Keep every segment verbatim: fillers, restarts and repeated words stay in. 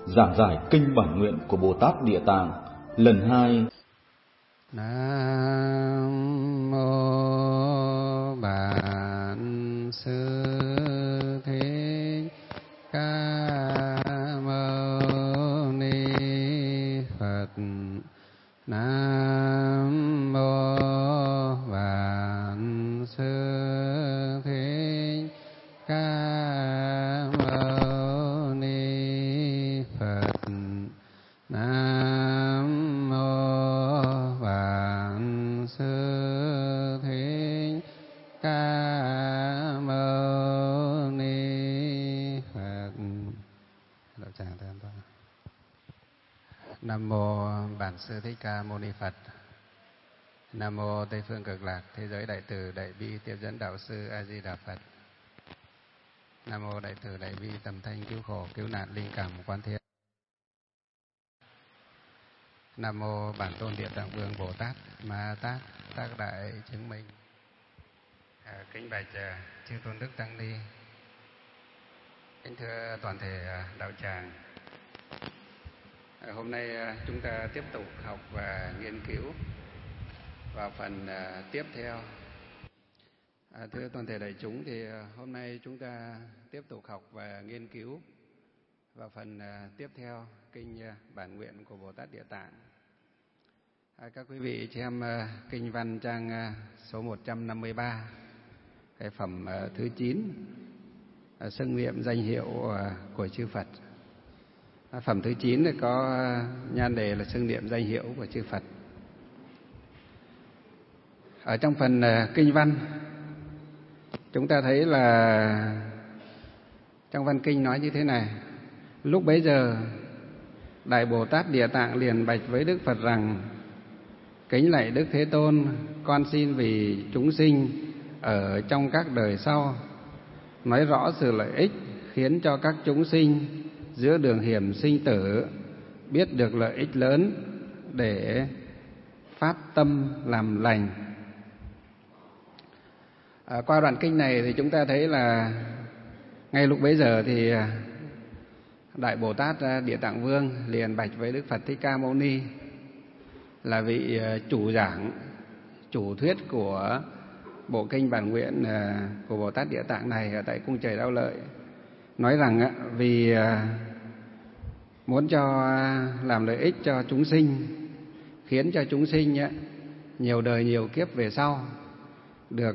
giảng giải kinh bản nguyện của Bồ Tát Địa Tạng lần hai. Nam mô Bản Sư Thích Ca Mâu Ni Phật. Nam mô Bản Sư Thích Ca Mâu Ni Phật. Nam mô Bản Sư Thích Ca Mâu Ni Phật. Nam mô Bản Sư Thích Ca Mâu Ni Phật. Nam mô Tây Phương Cực Lạc Thế Giới Đại Từ Đại Bi Tiếp Dẫn Đạo Sư A Di Đà Phật. Nam mô Đại Từ Đại Bi Tầm Thanh Cứu Khổ Cứu Nạn Linh Cảm Quan Thiên. Nam mô Bản Tôn Địa Tạng Vương Bồ Tát Ma Tát Tác Đại Chứng Minh. À, kính bạch uh, chư tôn đức tăng ni, kính thưa toàn thể uh, đạo tràng. À, hôm nay uh, chúng ta tiếp tục học và nghiên cứu vào phần uh, tiếp theo. À, thưa toàn thể đại chúng, thì uh, hôm nay chúng ta tiếp tục học và nghiên cứu vào phần uh, tiếp theo kinh uh, bản nguyện của Bồ Tát Địa Tạng. À, các quý vị xem uh, kinh văn trang uh, số một trăm năm mươi ba, cái phẩm uh, thứ chín, uh, xưng niệm danh hiệu uh, của chư Phật. À, phẩm thứ chín thì có uh, nhan đề là xưng niệm danh hiệu của chư Phật. Ở trong phần uh, kinh văn, chúng ta thấy là trong văn kinh nói như thế này: lúc bấy giờ Đại Bồ Tát Địa Tạng liền bạch với Đức Phật rằng: kính lạy Đức Thế Tôn, con xin vì chúng sinh ở trong các đời sau nói rõ sự lợi ích khiến cho các chúng sinh giữa đường hiểm sinh tử biết được lợi ích lớn để phát tâm làm lành. À, qua đoạn kinh này thì chúng ta thấy là ngay lúc bấy giờ thì Đại Bồ Tát Địa Tạng Vương liền bạch với Đức Phật Thích Ca Mâu Ni, là vị chủ giảng, chủ thuyết của bộ kinh bản nguyện của Bồ Tát Địa Tạng này ở tại cung trời Đao Lợi, nói rằng vì muốn cho làm lợi ích cho chúng sinh, khiến cho chúng sinh nhiều đời nhiều kiếp về sau được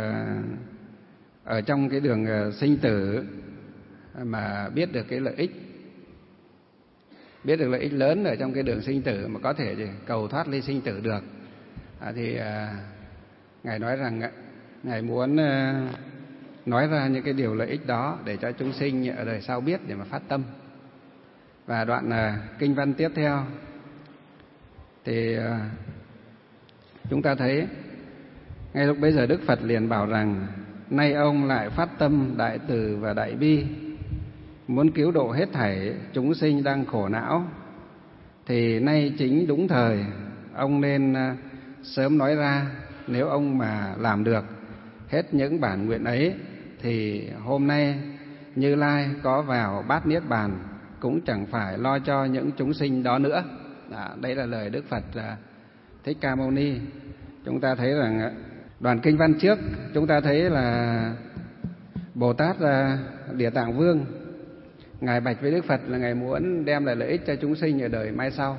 ở trong cái đường sinh tử mà biết được cái lợi ích, biết được lợi ích lớn ở trong cái đường sinh tử mà có thể cầu thoát ly sinh tử được. À, thì à, Ngài nói rằng Ngài muốn à, nói ra những cái điều lợi ích đó để cho chúng sinh ở đời sau biết để mà phát tâm. Và đoạn à, kinh văn tiếp theo thì à, chúng ta thấy ngay lúc bấy giờ Đức Phật liền bảo rằng: nay ông lại phát tâm đại từ và đại bi, muốn cứu độ hết thảy chúng sinh đang khổ não, thì nay chính đúng thời, ông nên sớm nói ra. Nếu ông mà làm được hết những bản nguyện ấy thì hôm nay Như Lai có vào bát niết bàn cũng chẳng phải lo cho những chúng sinh đó nữa. Đó, đây là lời Đức Phật Thích Ca Mâu Ni. Chúng ta thấy rằng đoạn kinh văn trước chúng ta thấy là Bồ Tát Địa Tạng Vương Ngài bạch với Đức Phật là Ngài muốn đem lại lợi ích cho chúng sinh ở đời mai sau.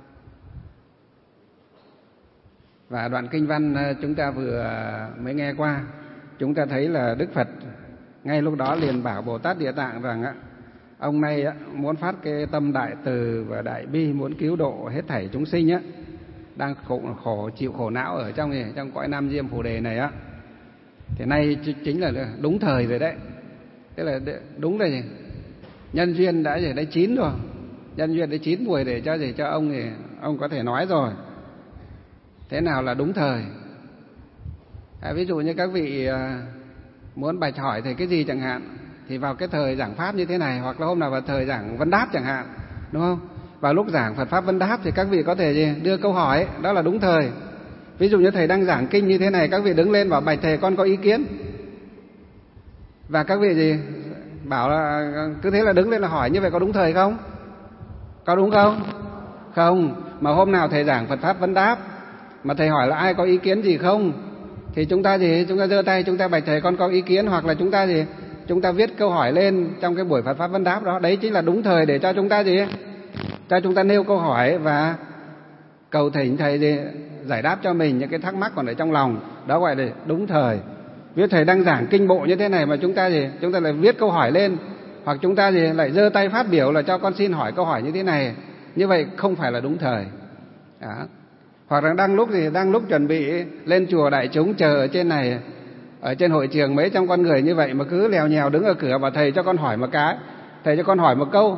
Và đoạn kinh văn chúng ta vừa mới nghe qua, chúng ta thấy là Đức Phật ngay lúc đó liền bảo Bồ Tát Địa Tạng rằng ông này muốn phát cái tâm đại từ và đại bi, muốn cứu độ hết thảy chúng sinh á, đang khổ, khổ chịu khổ não ở trong này, trong cõi Nam Diêm Phù Đề này á. Thì nay chính là đúng thời rồi đấy. Thế là đúng là gì? Nhân duyên đã gì đã chín rồi, nhân duyên đã chín mùi để cho gì cho ông thì ông có thể nói rồi. Thế nào là đúng thời? À, ví dụ như các vị à, muốn bạch hỏi thầy cái gì chẳng hạn, thì vào cái thời giảng pháp như thế này, hoặc là hôm nào vào thời giảng vấn đáp chẳng hạn, đúng không? Vào lúc giảng Phật pháp vấn đáp thì các vị có thể gì đưa câu hỏi, đó là đúng thời. Ví dụ như thầy đang giảng kinh như thế này, các vị đứng lên bảo bạch thầy con có ý kiến, và các vị gì bảo là cứ thế là đứng lên là hỏi, như vậy có đúng thời không? Có đúng không? Không. Mà hôm nào thầy giảng Phật Pháp Vấn Đáp mà thầy hỏi là ai có ý kiến gì không, thì chúng ta gì? Chúng ta giơ tay, chúng ta bạch thầy con có ý kiến, hoặc là chúng ta gì? Chúng ta viết câu hỏi lên trong cái buổi Phật Pháp Vấn Đáp đó. Đấy chính là đúng thời để cho chúng ta gì? Cho chúng ta nêu câu hỏi và cầu thỉnh thầy gì? Giải đáp cho mình những cái thắc mắc còn ở trong lòng. Đó gọi là đúng thời. Ví dụ thầy đang giảng kinh bộ như thế này mà chúng ta gì? Chúng ta lại viết câu hỏi lên, hoặc chúng ta gì? Lại giơ tay phát biểu là cho con xin hỏi câu hỏi như thế này. Như vậy không phải là đúng thời. Đó. Hoặc là đang lúc gì? Đang lúc chuẩn bị lên chùa đại chúng chờ ở trên này, ở trên hội trường mấy trăm con người như vậy mà cứ lèo nhèo đứng ở cửa và thầy cho con hỏi một cái, thầy cho con hỏi một câu.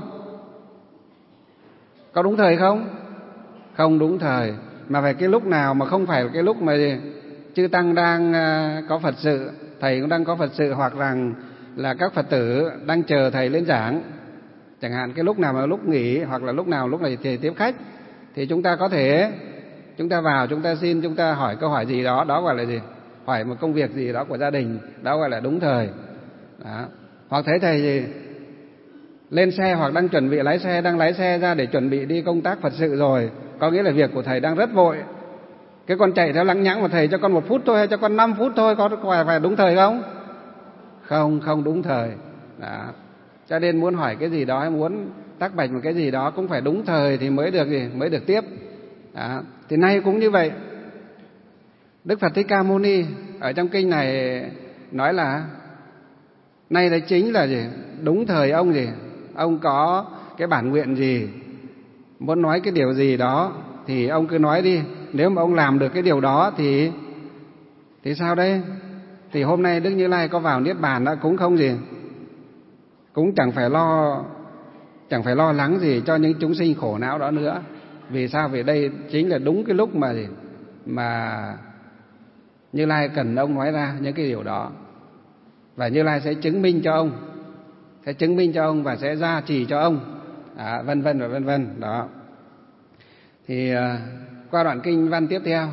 Có đúng thời không? Không đúng thời. Mà phải cái lúc nào mà không phải cái lúc mà chư tăng đang có Phật sự, thầy cũng đang có Phật sự, hoặc rằng là các Phật tử đang chờ thầy lên giảng. Chẳng hạn cái lúc nào mà lúc nghỉ, hoặc là lúc nào lúc này thì tiếp khách, thì chúng ta có thể chúng ta vào, chúng ta xin, chúng ta hỏi câu hỏi gì đó, đó gọi là gì? Hỏi một công việc gì đó của gia đình, đó gọi là đúng thời. Đó. Hoặc thấy thầy gì lên xe, hoặc đang chuẩn bị lái xe, đang lái xe ra để chuẩn bị đi công tác Phật sự rồi, có nghĩa là việc của thầy đang rất vội. Cái con chạy theo lăng nhãng mà thầy cho con một phút thôi hay cho con năm phút thôi, có phải, phải đúng thời không? Không, không đúng thời. Đó. Cho nên muốn hỏi cái gì đó hay muốn tác bạch một cái gì đó cũng phải đúng thời thì mới được gì, mới được tiếp. Đó. Thì nay cũng như vậy. Đức Phật Thích Ca Mâu Ni ở trong kinh này nói là nay đấy chính là gì? Đúng thời ông gì? Ông có cái bản nguyện gì, muốn nói cái điều gì đó thì ông cứ nói đi. Nếu mà ông làm được cái điều đó thì thì sao đây? Thì hôm nay Đức Như Lai có vào Niết Bàn đã cũng không gì, cũng chẳng phải lo chẳng phải lo lắng gì cho những chúng sinh khổ não đó nữa. Vì sao? Vì đây chính là đúng cái lúc mà gì? Mà Như Lai cần ông nói ra những cái điều đó. Và Như Lai sẽ chứng minh cho ông, sẽ chứng minh cho ông và sẽ gia trì cho ông, à, vân vân và vân vân. Đó. Thì uh, qua đoạn kinh văn tiếp theo,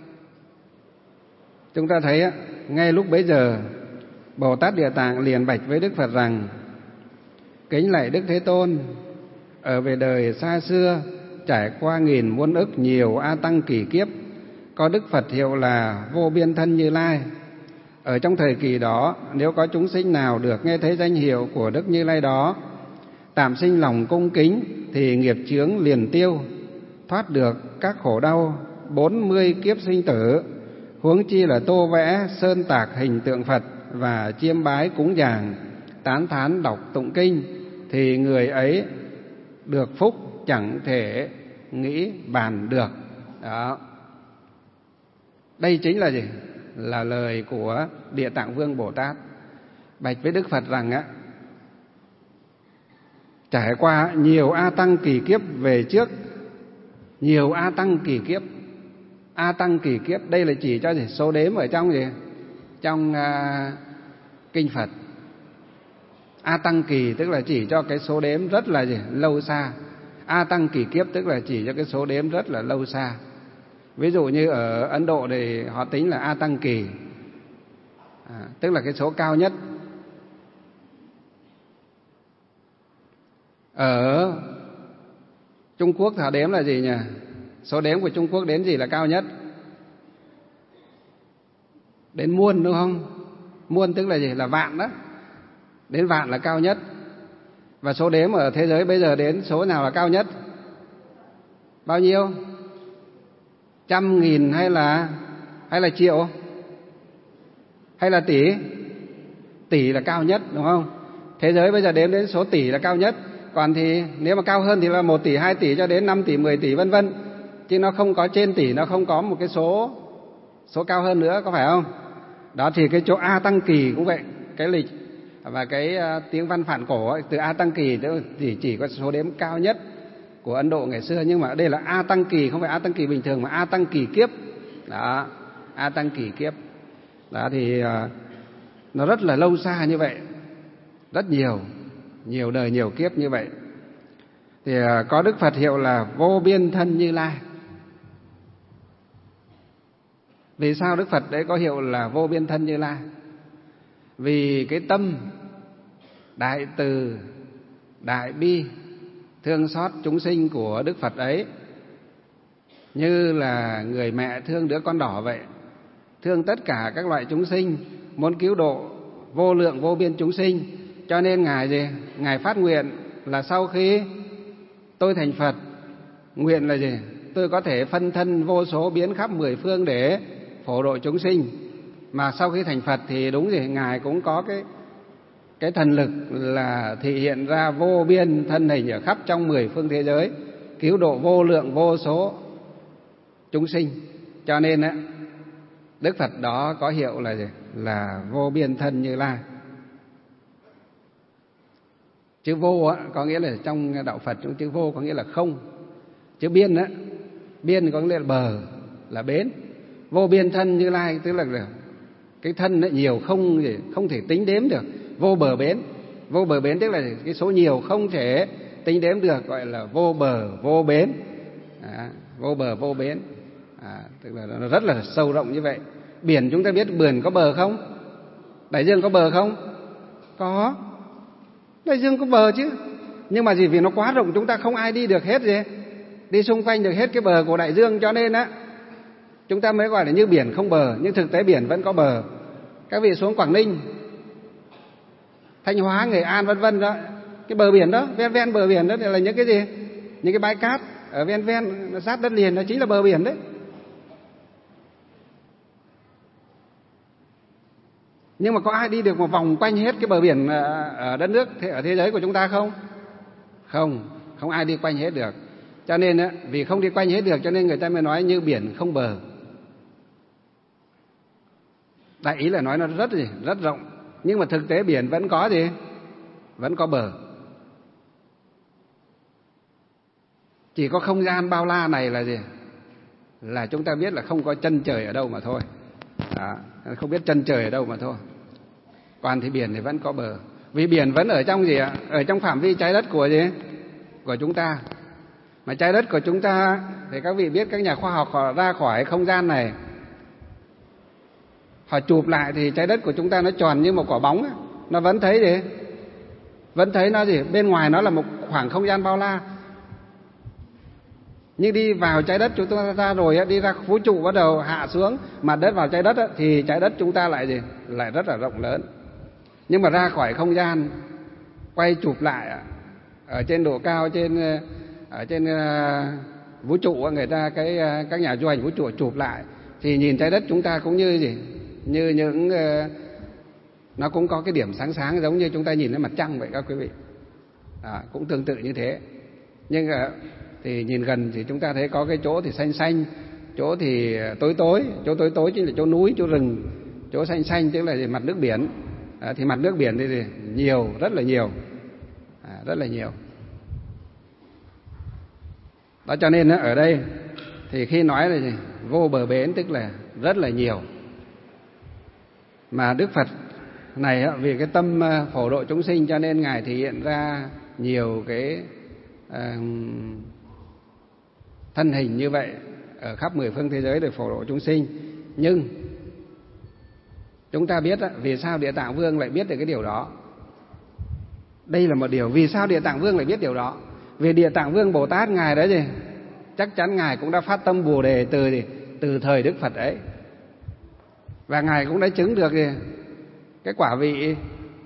chúng ta thấy ngay lúc bấy giờ Bồ Tát Địa Tạng liền bạch với Đức Phật rằng: kính lạy Đức Thế Tôn, ở về đời xa xưa trải qua nghìn muôn ức nhiều a tăng kỷ kiếp, có Đức Phật hiệu là Vô Biên Thân Như Lai. Ở trong thời kỳ đó, nếu có chúng sinh nào được nghe thấy danh hiệu của Đức Như Lai đó, tạm sinh lòng cung kính, thì nghiệp chướng liền tiêu, thoát được các khổ đau bốn mươi kiếp sinh tử. Huống chi là tô vẽ sơn tạc hình tượng Phật và chiêm bái cúng dường, tán thán đọc tụng kinh, thì người ấy được phúc chẳng thể nghĩ bàn được. Đó. Đây chính là gì? Là lời của Địa Tạng Vương Bồ Tát bạch với Đức Phật rằng á, trải qua nhiều a tăng kỳ kiếp về trước, nhiều a tăng kỳ kiếp. A tăng kỳ kiếp đây là chỉ cho gì? Số đếm ở trong gì? Trong uh, kinh Phật. A tăng kỳ tức là chỉ cho cái số đếm rất là gì? Lâu xa. A tăng kỳ kiếp tức là chỉ cho cái số đếm rất là lâu xa. Ví dụ như ở Ấn Độ thì họ tính là A tăng kỳ, à, tức là cái số cao nhất. Ở Trung Quốc họ đếm là gì nhỉ? Số đếm của Trung Quốc đến gì là cao nhất? Đến muôn đúng không? Muôn tức là gì? Là vạn đó. Đến vạn là cao nhất. Và số đếm ở thế giới bây giờ đến số nào là cao nhất? Bao nhiêu? Trăm, nghìn hay là hay là triệu? Hay là tỷ? Tỷ là cao nhất đúng không? Thế giới bây giờ đếm đến số tỷ là cao nhất. Còn thì nếu mà cao hơn thì là một tỷ, hai tỷ cho đến năm tỷ, mười tỷ vân vân. Chứ nó không có trên tỷ, nó không có một cái số số cao hơn nữa, có phải không? Đó thì cái chỗ A tăng kỳ cũng vậy. Cái lịch và cái uh, tiếng văn phản cổ ấy, từ A tăng kỳ thì chỉ có số đếm cao nhất của Ấn Độ ngày xưa, nhưng mà đây là A tăng kỳ, không phải A tăng kỳ bình thường mà A tăng kỳ kiếp. Đó, A tăng kỳ kiếp. Đó thì uh, nó rất là lâu xa như vậy, rất nhiều, nhiều đời nhiều kiếp như vậy. Thì uh, có Đức Phật hiệu là Vô Biên Thân Như Lai. Vì sao Đức Phật đấy có hiệu là Vô Biên Thân Như Lai? Vì cái tâm đại từ, đại bi, thương xót chúng sinh của Đức Phật ấy như là người mẹ thương đứa con đỏ vậy, thương tất cả các loại chúng sinh, muốn cứu độ vô lượng vô biên chúng sinh. Cho nên Ngài gì? Ngài phát nguyện là sau khi tôi thành Phật, nguyện là gì? Tôi có thể phân thân vô số biến khắp mười phương để phổ độ chúng sinh. Mà sau khi thành Phật thì đúng gì? Ngài cũng có cái cái thần lực là thị hiện ra vô biên thân hình ở khắp trong mười phương thế giới, cứu độ vô lượng vô số chúng sinh. Cho nên á, Đức Phật đó có hiệu là gì? Là vô biên thân Như Lai. Chữ vô á, có nghĩa là trong đạo Phật chữ vô có nghĩa là không. Chữ biên á, biên có nghĩa là bờ, là bến. Vô biên thân Như Lai tức là cái thân nó nhiều không gì không thể tính đếm được. Vô bờ bến, vô bờ bến tức là cái số nhiều không thể tính đếm được, gọi là vô bờ vô bến. À, vô bờ vô bến, à, tức là nó rất là sâu rộng như vậy. Biển chúng ta biết biển có bờ không? Đại dương có bờ không? Có. Đại dương có bờ chứ. Nhưng mà gì? Vì nó quá rộng, chúng ta không ai đi được hết gì, đi xung quanh được hết cái bờ của đại dương, cho nên á chúng ta mới gọi là như biển không bờ. Nhưng thực tế biển vẫn có bờ. Các vị xuống Quảng Ninh, Thanh Hóa, Nghệ An vân vân đó, cái bờ biển đó, ven ven bờ biển đó là những cái gì? Những cái bãi cát ở ven ven sát đất liền, đó chính là bờ biển đấy. Nhưng mà có ai đi được một vòng quanh hết cái bờ biển ở đất nước, ở thế giới của chúng ta không? Không, không ai đi quanh hết được. Cho nên á, vì không đi quanh hết được cho nên người ta mới nói như biển không bờ. Đại ý là nói nó rất gì, rất rộng. Nhưng mà thực tế biển vẫn có gì? Vẫn có bờ. Chỉ có không gian bao la này là gì? Là chúng ta biết là không có chân trời ở đâu mà thôi. Đó, không biết chân trời ở đâu mà thôi. Còn thì biển thì vẫn có bờ. Vì biển vẫn ở trong gì ạ? Ở trong phạm vi trái đất của gì? Của chúng ta. Mà trái đất của chúng ta thì các vị biết các nhà khoa học họ ra khỏi không gian này, họ chụp lại thì trái đất của chúng ta nó tròn như một quả bóng, nó vẫn thấy gì? Vẫn thấy nó gì? Bên ngoài nó là một khoảng không gian bao la. Nhưng đi vào trái đất chúng ta ra rồi, đi ra vũ trụ bắt đầu hạ xuống mặt đất vào trái đất thì trái đất chúng ta lại gì? Lại rất là rộng lớn. Nhưng mà ra khỏi không gian, quay chụp lại ở trên độ cao, trên ở trên vũ trụ, người ta cái các nhà du hành vũ trụ chụp lại thì nhìn trái đất chúng ta cũng như gì? Như những nó cũng có cái điểm sáng sáng giống như chúng ta nhìn thấy mặt trăng vậy các quý vị. À, cũng tương tự như thế. Nhưng thì nhìn gần thì chúng ta thấy có cái chỗ thì xanh xanh, chỗ thì tối tối, chỗ tối tối chính là chỗ núi, chỗ rừng, chỗ xanh xanh tức là mặt nước biển. À, thì mặt nước biển thì nhiều, rất là nhiều, à, rất là nhiều. Đó cho nên ở đây thì khi nói là gì? Vô bờ bến tức là rất là nhiều. Mà Đức Phật này vì cái tâm phổ độ chúng sinh cho nên Ngài thể hiện ra nhiều cái uh, thân hình như vậy ở khắp mười phương thế giới để phổ độ chúng sinh. Nhưng chúng ta biết vì sao Địa Tạng Vương lại biết được cái điều đó. Đây là một điều. Vì sao Địa Tạng Vương lại biết điều đó? Vì Địa Tạng Vương Bồ Tát Ngài đó gì? Chắc chắn Ngài cũng đã phát tâm Bồ Đề từ gì? Từ thời Đức Phật ấy. Và Ngài cũng đã chứng được gì? Cái quả vị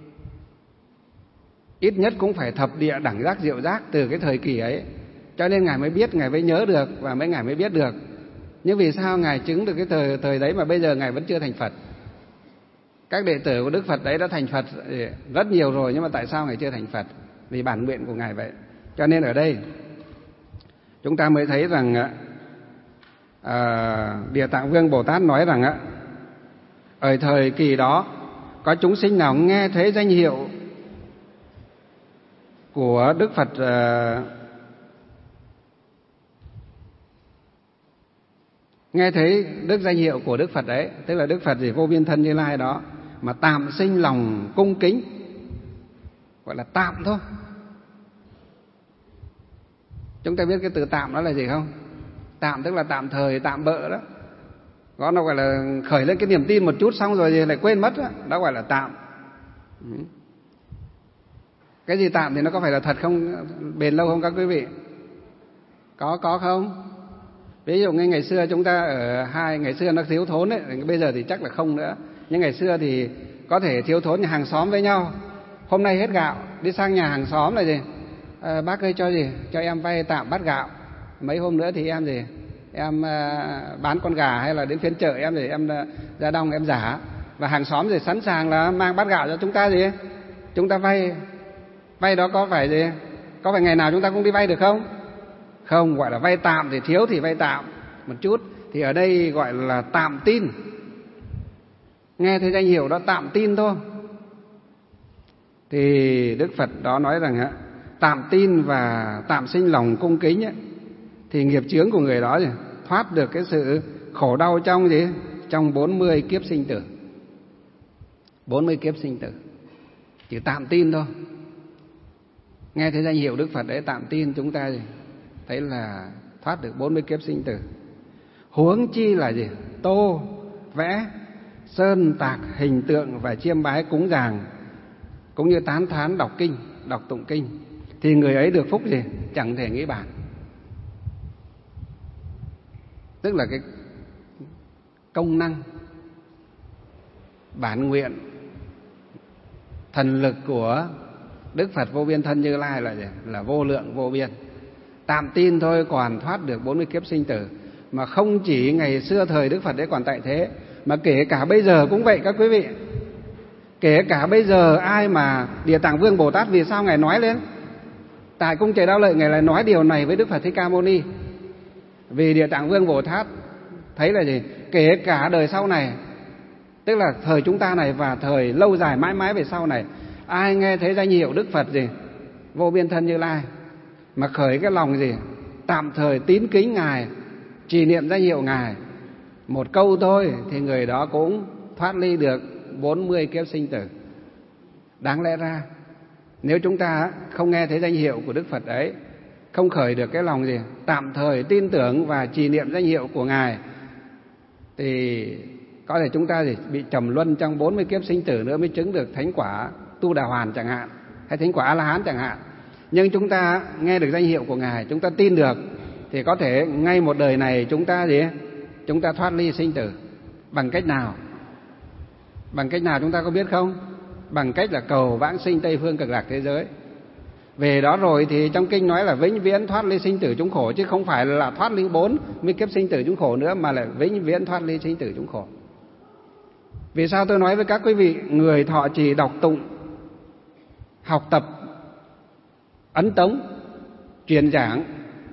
ít nhất cũng phải thập địa đẳng giác diệu giác từ cái thời kỳ ấy. Cho nên Ngài mới biết, Ngài mới nhớ được và mới Ngài mới biết được. Nhưng vì sao Ngài chứng được cái thời thời đấy mà bây giờ Ngài vẫn chưa thành Phật? Các đệ tử của Đức Phật đấy đã thành Phật rất nhiều rồi, nhưng mà tại sao Ngài chưa thành Phật? Vì bản nguyện của Ngài vậy. Cho nên ở đây chúng ta mới thấy rằng à, Địa Tạng Vương Bồ Tát nói rằng ở thời kỳ đó có chúng sinh nào nghe thấy danh hiệu của Đức Phật à, nghe thấy đức danh hiệu của Đức Phật đấy, tức là Đức Phật gì vô biên thân Như Lai đó, mà tạm sinh lòng cung kính, gọi là tạm thôi. Chúng ta biết cái từ tạm đó là gì không? Tạm tức là tạm thời, tạm bợ đó. Đó nó gọi là khởi lên cái niềm tin một chút xong rồi thì lại quên mất đó, đó gọi là tạm. Cái gì tạm thì nó có phải là thật không, bền lâu không các quý vị? Có có không? Ví dụ như ngày xưa chúng ta ở hai ngày xưa nó thiếu thốn ấy, bây giờ thì chắc là không nữa. Nhưng ngày xưa thì có thể thiếu thốn nhà hàng xóm với nhau. Hôm nay hết gạo, đi sang nhà hàng xóm là gì? À, bác ơi cho gì? Cho em vay tạm bát gạo. Mấy hôm nữa thì em gì? Em à, bán con gà hay là đến phiên chợ em thì em à, ra đồng em giả. Và hàng xóm thì sẵn sàng là mang bát gạo cho chúng ta gì? Chúng ta vay. Vay đó có phải gì? Có phải ngày nào chúng ta cũng đi vay được không? Không, gọi là vay tạm thì thiếu thì vay tạm một chút. Thì ở đây gọi là tạm tin. Nghe thấy danh hiệu đó tạm tin thôi. Thì Đức Phật đó nói rằng tạm tin và tạm sinh lòng cung kính ấy, thì nghiệp chướng của người đó gì? Thoát được cái sự khổ đau trong gì? Trong bốn mươi kiếp sinh tử. bốn mươi kiếp sinh tử. Chỉ tạm tin thôi. Nghe thấy danh hiệu Đức Phật đấy, tạm tin, chúng ta gì? Thấy là thoát được bốn mươi kiếp sinh tử. Huống chi là gì? Tô, vẽ, sơn tạc, hình tượng và chiêm bái cúng dường, cũng như tán thán đọc kinh, đọc tụng kinh, thì người ấy được phúc gì? Chẳng thể nghĩ bàn. Tức là cái công năng, bản nguyện, thần lực của Đức Phật Vô Biên Thân Như Lai là gì? Là vô lượng vô biên. Tạm tin thôi còn thoát được bốn mươi kiếp sinh tử. Mà không chỉ ngày xưa thời Đức Phật đấy còn tại thế, mà kể cả bây giờ cũng vậy các quý vị. Kể cả bây giờ ai mà Địa Tạng Vương Bồ Tát, vì sao Ngài nói lên? Tại cung Trời Đao Lợi Ngài lại nói điều này với Đức Phật Thích Ca Mâu Ni. Vì Địa Tạng Vương Bồ Tát thấy là gì? Kể cả đời sau này, tức là thời chúng ta này và thời lâu dài mãi mãi về sau này, ai nghe thấy danh hiệu Đức Phật gì? Vô Biên Thân Như Lai mà khởi cái lòng gì? Tạm thời tín kính Ngài, trì niệm danh hiệu Ngài một câu thôi, thì người đó cũng thoát ly được bốn mươi kiếp sinh tử. Đáng lẽ ra nếu chúng ta không nghe thấy danh hiệu của Đức Phật ấy, không khởi được cái lòng gì? Tạm thời tin tưởng và trì niệm danh hiệu của Ngài, thì có thể chúng ta gì? Bị trầm luân trong bốn mươi kiếp sinh tử nữa mới chứng được thánh quả Tu Đà Hoàn chẳng hạn, hay thánh quả A-la-hán chẳng hạn. Nhưng chúng ta nghe được danh hiệu của Ngài, chúng ta tin được, thì có thể ngay một đời này chúng ta gì? Chúng ta thoát ly sinh tử. Bằng cách nào? Bằng cách nào chúng ta có biết không? Bằng cách là cầu vãng sinh Tây Phương Cực Lạc thế giới. Về đó rồi thì trong kinh nói là vĩnh viễn thoát ly sinh tử chúng khổ, chứ không phải là thoát ly bốn mươi kiếp sinh tử chúng khổ nữa, mà là vĩnh viễn thoát ly sinh tử chúng khổ. Vì sao tôi nói với các quý vị, người thọ trì đọc tụng, học tập, ấn tống, truyền giảng,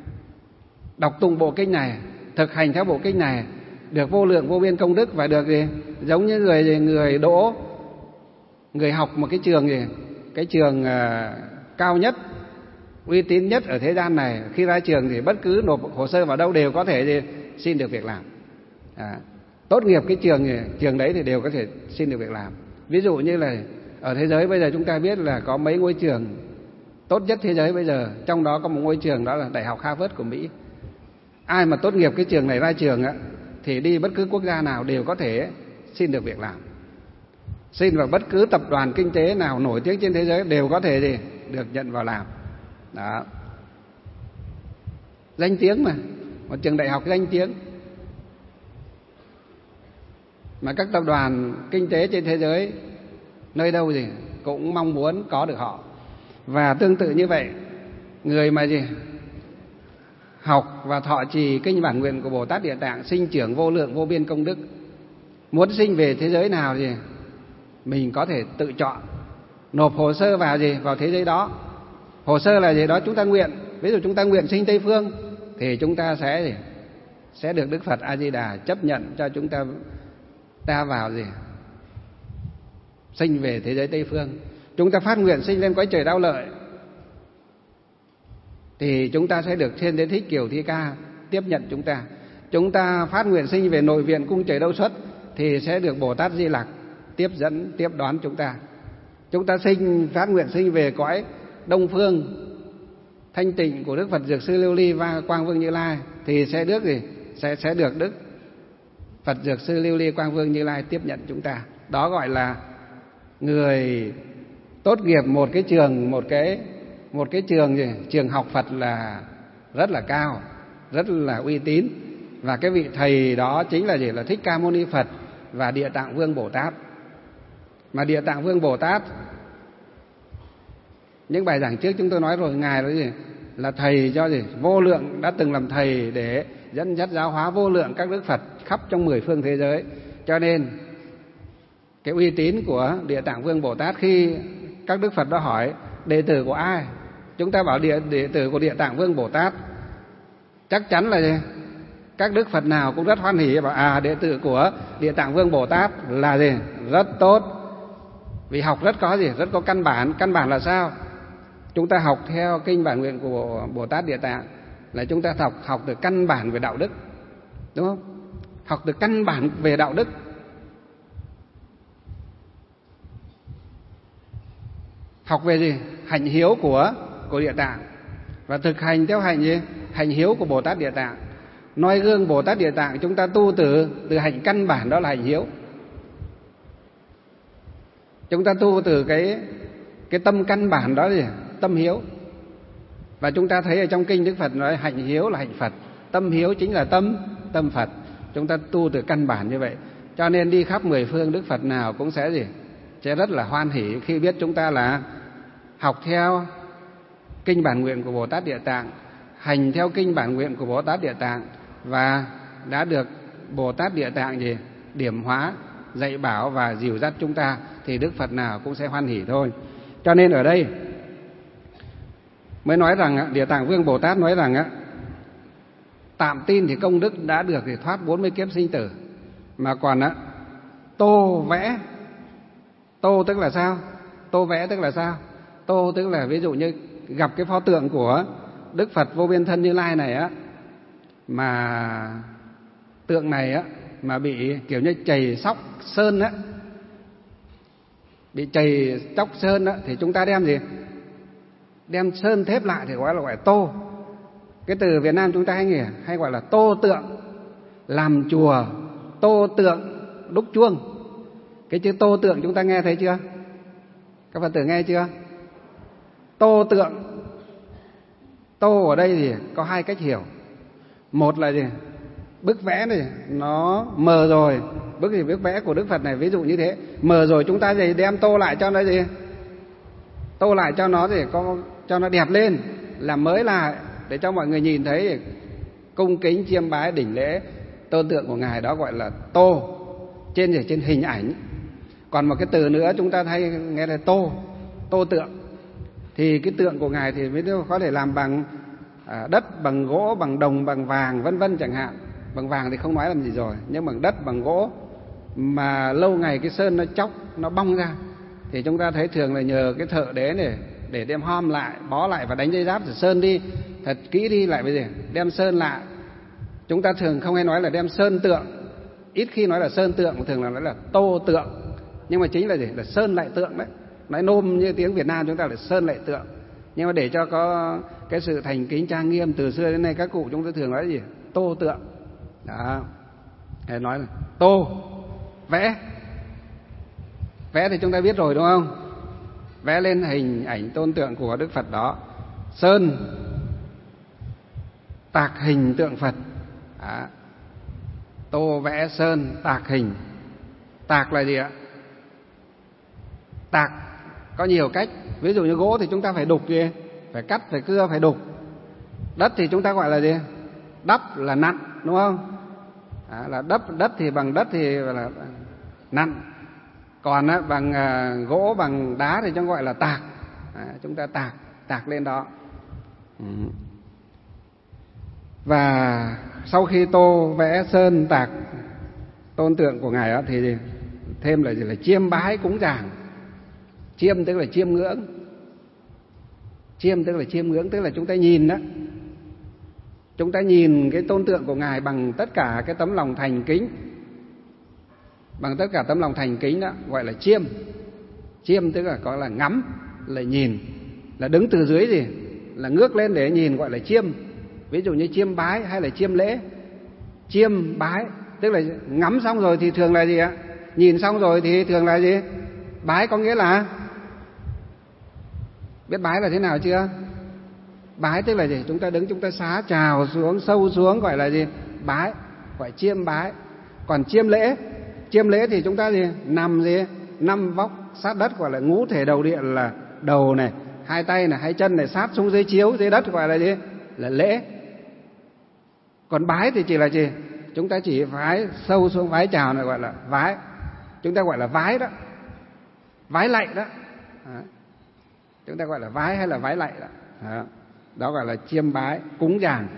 đọc tụng bộ kinh này, thực hành theo bộ kinh này, được vô lượng vô biên công đức, và được gì? Giống như người người đỗ, người học một cái trường gì? Cái trường uh, cao nhất, uy tín nhất ở thế gian này, khi ra trường thì bất cứ nộp hồ sơ vào đâu đều có thể gì? Xin được việc làm. À, tốt nghiệp cái trường gì? Trường đấy thì đều có thể xin được việc làm. Ví dụ như là ở thế giới bây giờ chúng ta biết là có mấy ngôi trường tốt nhất thế giới bây giờ, trong đó có một ngôi trường đó là Đại học Harvard của Mỹ. Ai mà tốt nghiệp cái trường này ra trường á, thì đi bất cứ quốc gia nào đều có thể xin được việc làm. Xin vào bất cứ tập đoàn kinh tế nào nổi tiếng trên thế giới đều có thể gì? Được nhận vào làm. Đó. Danh tiếng mà, một trường đại học danh tiếng. Mà các tập đoàn kinh tế trên thế giới nơi đâu gì cũng mong muốn có được họ. Và tương tự như vậy, người mà gì? Học và thọ trì kinh bản nguyện của Bồ Tát Địa Tạng, sinh trưởng vô lượng vô biên công đức, muốn sinh về thế giới nào gì mình có thể tự chọn, nộp hồ sơ vào gì? Vào thế giới đó. Hồ sơ là gì đó chúng ta nguyện. Ví dụ chúng ta nguyện sinh Tây Phương, thì chúng ta sẽ gì? Sẽ được Đức Phật A Di Đà chấp nhận cho chúng ta ta vào gì? Sinh về thế giới Tây Phương. Chúng ta phát nguyện sinh lên cõi trời Đao Lợi, thì chúng ta sẽ được Thiên Đế Thích Kiều Thi Ca tiếp nhận chúng ta. Chúng ta phát nguyện sinh về nội viện cung trời Đâu Xuất, thì sẽ được Bồ Tát Di Lặc tiếp dẫn, tiếp đón chúng ta. Chúng ta sinh phát nguyện sinh về cõi Đông Phương thanh tịnh của Đức Phật Dược Sư Lưu Ly và Quang Vương Như Lai, thì sẽ được gì? Sẽ sẽ được Đức Phật Dược Sư Lưu Ly Quang Vương Như Lai tiếp nhận chúng ta. Đó gọi là người tốt nghiệp một cái trường một cái một cái trường gì trường học Phật là rất là cao, rất là uy tín, và cái vị thầy đó chính là gì? Là Thích Ca Mâu Ni Phật và Địa Tạng Vương Bồ Tát. Mà Địa Tạng Vương Bồ Tát, những bài giảng trước chúng tôi nói rồi, ngài là gì? Là thầy cho gì? Vô lượng, đã từng làm thầy để dẫn dắt giáo hóa vô lượng các đức Phật khắp trong mười phương thế giới. Cho nên cái uy tín của Địa Tạng Vương Bồ Tát, khi các đức Phật đó hỏi đệ tử của ai, chúng ta bảo địa đệ tử của Địa Tạng Vương Bồ Tát, chắc chắn là gì? Các đức Phật nào cũng rất hoan hỉ, bảo à đệ tử của Địa Tạng Vương Bồ Tát là gì? Rất tốt. Vì học rất có gì? Rất có căn bản. Căn bản là sao? Chúng ta học theo kinh bản nguyện của Bồ Tát Địa Tạng là chúng ta học học từ căn bản về đạo đức, đúng không? Học từ căn bản về đạo đức. Học về gì? Hạnh hiếu của của Địa Tạng, và thực hành theo hành gì? Hành hiếu của Bồ Tát Địa Tạng. Noi gương Bồ Tát Địa Tạng, chúng ta tu từ từ hạnh căn bản, đó là hạnh hiếu. Chúng ta tu từ cái cái tâm căn bản đó gì? Tâm hiếu. Và chúng ta thấy ở trong kinh Đức Phật nói hạnh hiếu là hạnh Phật, tâm hiếu chính là tâm tâm Phật. Chúng ta tu từ căn bản như vậy. Cho nên đi khắp mười phương, đức Phật nào cũng sẽ gì? Sẽ rất là hoan hỉ khi biết chúng ta là học theo kinh bản nguyện của Bồ Tát Địa Tạng, hành theo kinh bản nguyện của Bồ Tát Địa Tạng, và đã được Bồ Tát Địa Tạng gì? Điểm hóa, dạy bảo và dìu dắt chúng ta, thì đức Phật nào cũng sẽ hoan hỉ thôi. Cho nên ở đây mới nói rằng Địa Tạng Vương Bồ Tát nói rằng tạm tin thì công đức đã được thì thoát bốn mươi kiếp sinh tử, mà còn á tô vẽ. Tô tức là sao? Tô vẽ tức là sao? Tô tức là ví dụ như gặp cái pho tượng của Đức Phật Vô Biên Thân Như Lai này á, mà tượng này á mà bị kiểu như chày sóc sơn á, bị chày chóc sơn á, thì chúng ta đem gì? Đem sơn thép lại thì gọi là gọi là tô. Cái từ Việt Nam chúng ta hay nghĩ hay gọi là tô tượng, làm chùa, tô tượng, đúc chuông. Cái chữ tô tượng chúng ta nghe thấy chưa? Các Phật tử nghe chưa? Tô tượng, tô ở đây thì có hai cách hiểu. Một là gì? Bức vẽ này nó mờ rồi, bức thì bức vẽ của Đức Phật này ví dụ như thế, mờ rồi chúng ta gì đem tô lại cho nó gì? Tô lại cho nó gì? Có cho nó đẹp lên, làm mới lại để cho mọi người nhìn thấy, cung kính chiêm bái đỉnh lễ tôn tượng của ngài, đó gọi là tô, trên gì? Trên hình ảnh. Còn một cái từ nữa chúng ta hay nghe là tô, tô tượng. Thì cái tượng của ngài thì mới có thể làm bằng đất, bằng gỗ, bằng đồng, bằng vàng, vân vân chẳng hạn. Bằng vàng thì không nói làm gì rồi, nhưng bằng đất, bằng gỗ mà lâu ngày cái sơn nó chóc, nó bong ra, thì chúng ta thấy thường là nhờ cái thợ đế này để đem hom lại, bó lại và đánh dây giáp rồi sơn đi thật kỹ đi, lại bây giờ đem sơn lại. Chúng ta thường không hay nói là đem sơn tượng, ít khi nói là sơn tượng, thường là nói là tô tượng. Nhưng mà chính là gì? Là sơn lại tượng đấy. Nói nôm như tiếng Việt Nam chúng ta là sơn lại tượng. Nhưng mà để cho có cái sự thành kính trang nghiêm, từ xưa đến nay các cụ chúng ta thường nói gì? Tô tượng. Đó. Để nói là tô, vẽ. Vẽ thì chúng ta biết rồi đúng không? Vẽ lên hình ảnh tôn tượng của Đức Phật đó. Sơn, tạc hình tượng Phật. Đó. Tô, vẽ, sơn, tạc hình. Tạc là gì ạ? Tạc có nhiều cách. Ví dụ như gỗ thì chúng ta phải đục gì? Phải cắt, phải cưa, phải đục. Đất thì chúng ta gọi là gì? Đắp là nặn, đúng không? Đó, là đắp, đất thì bằng đất thì là nặn. Còn á, bằng à, gỗ, bằng đá thì chúng gọi là tạc. À, chúng ta tạc, tạc lên đó. Ừ. Và sau khi tô, vẽ, sơn, tạc tôn tượng của ngài đó, thì thêm là gì? Là chiêm bái cúng dường. Chiêm tức là chiêm ngưỡng. Chiêm tức là chiêm ngưỡng, tức là chúng ta nhìn đó. Chúng ta nhìn cái tôn tượng của ngài bằng tất cả cái tấm lòng thành kính. Bằng tất cả tấm lòng thành kính đó, gọi là chiêm. Chiêm tức là có là ngắm, là nhìn, là đứng từ dưới gì? Là ngước lên để nhìn, gọi là chiêm. Ví dụ như chiêm bái hay là chiêm lễ. Chiêm bái tức là ngắm xong rồi thì thường là gì ạ? Nhìn xong rồi thì thường là gì? Bái có nghĩa là Biết bái là thế nào chưa? Bái tức là gì? Chúng ta đứng chúng ta xá chào xuống, sâu xuống gọi là gì? Bái, gọi chiêm bái. Còn chiêm lễ, chiêm lễ thì chúng ta gì? Nằm gì? Năm vóc sát đất gọi là ngũ thể đầu địa, là đầu này, hai tay này, hai chân này sát xuống dưới chiếu dưới đất gọi là gì? Là lễ. Còn bái thì chỉ là gì? Chúng ta chỉ vái sâu xuống vái chào này gọi là vái. Chúng ta gọi là vái đó. Vái lạy đó. Đó. Chúng ta gọi là vái hay là vái lạy đó. Đó. Đó gọi là chiêm bái, cúng dường.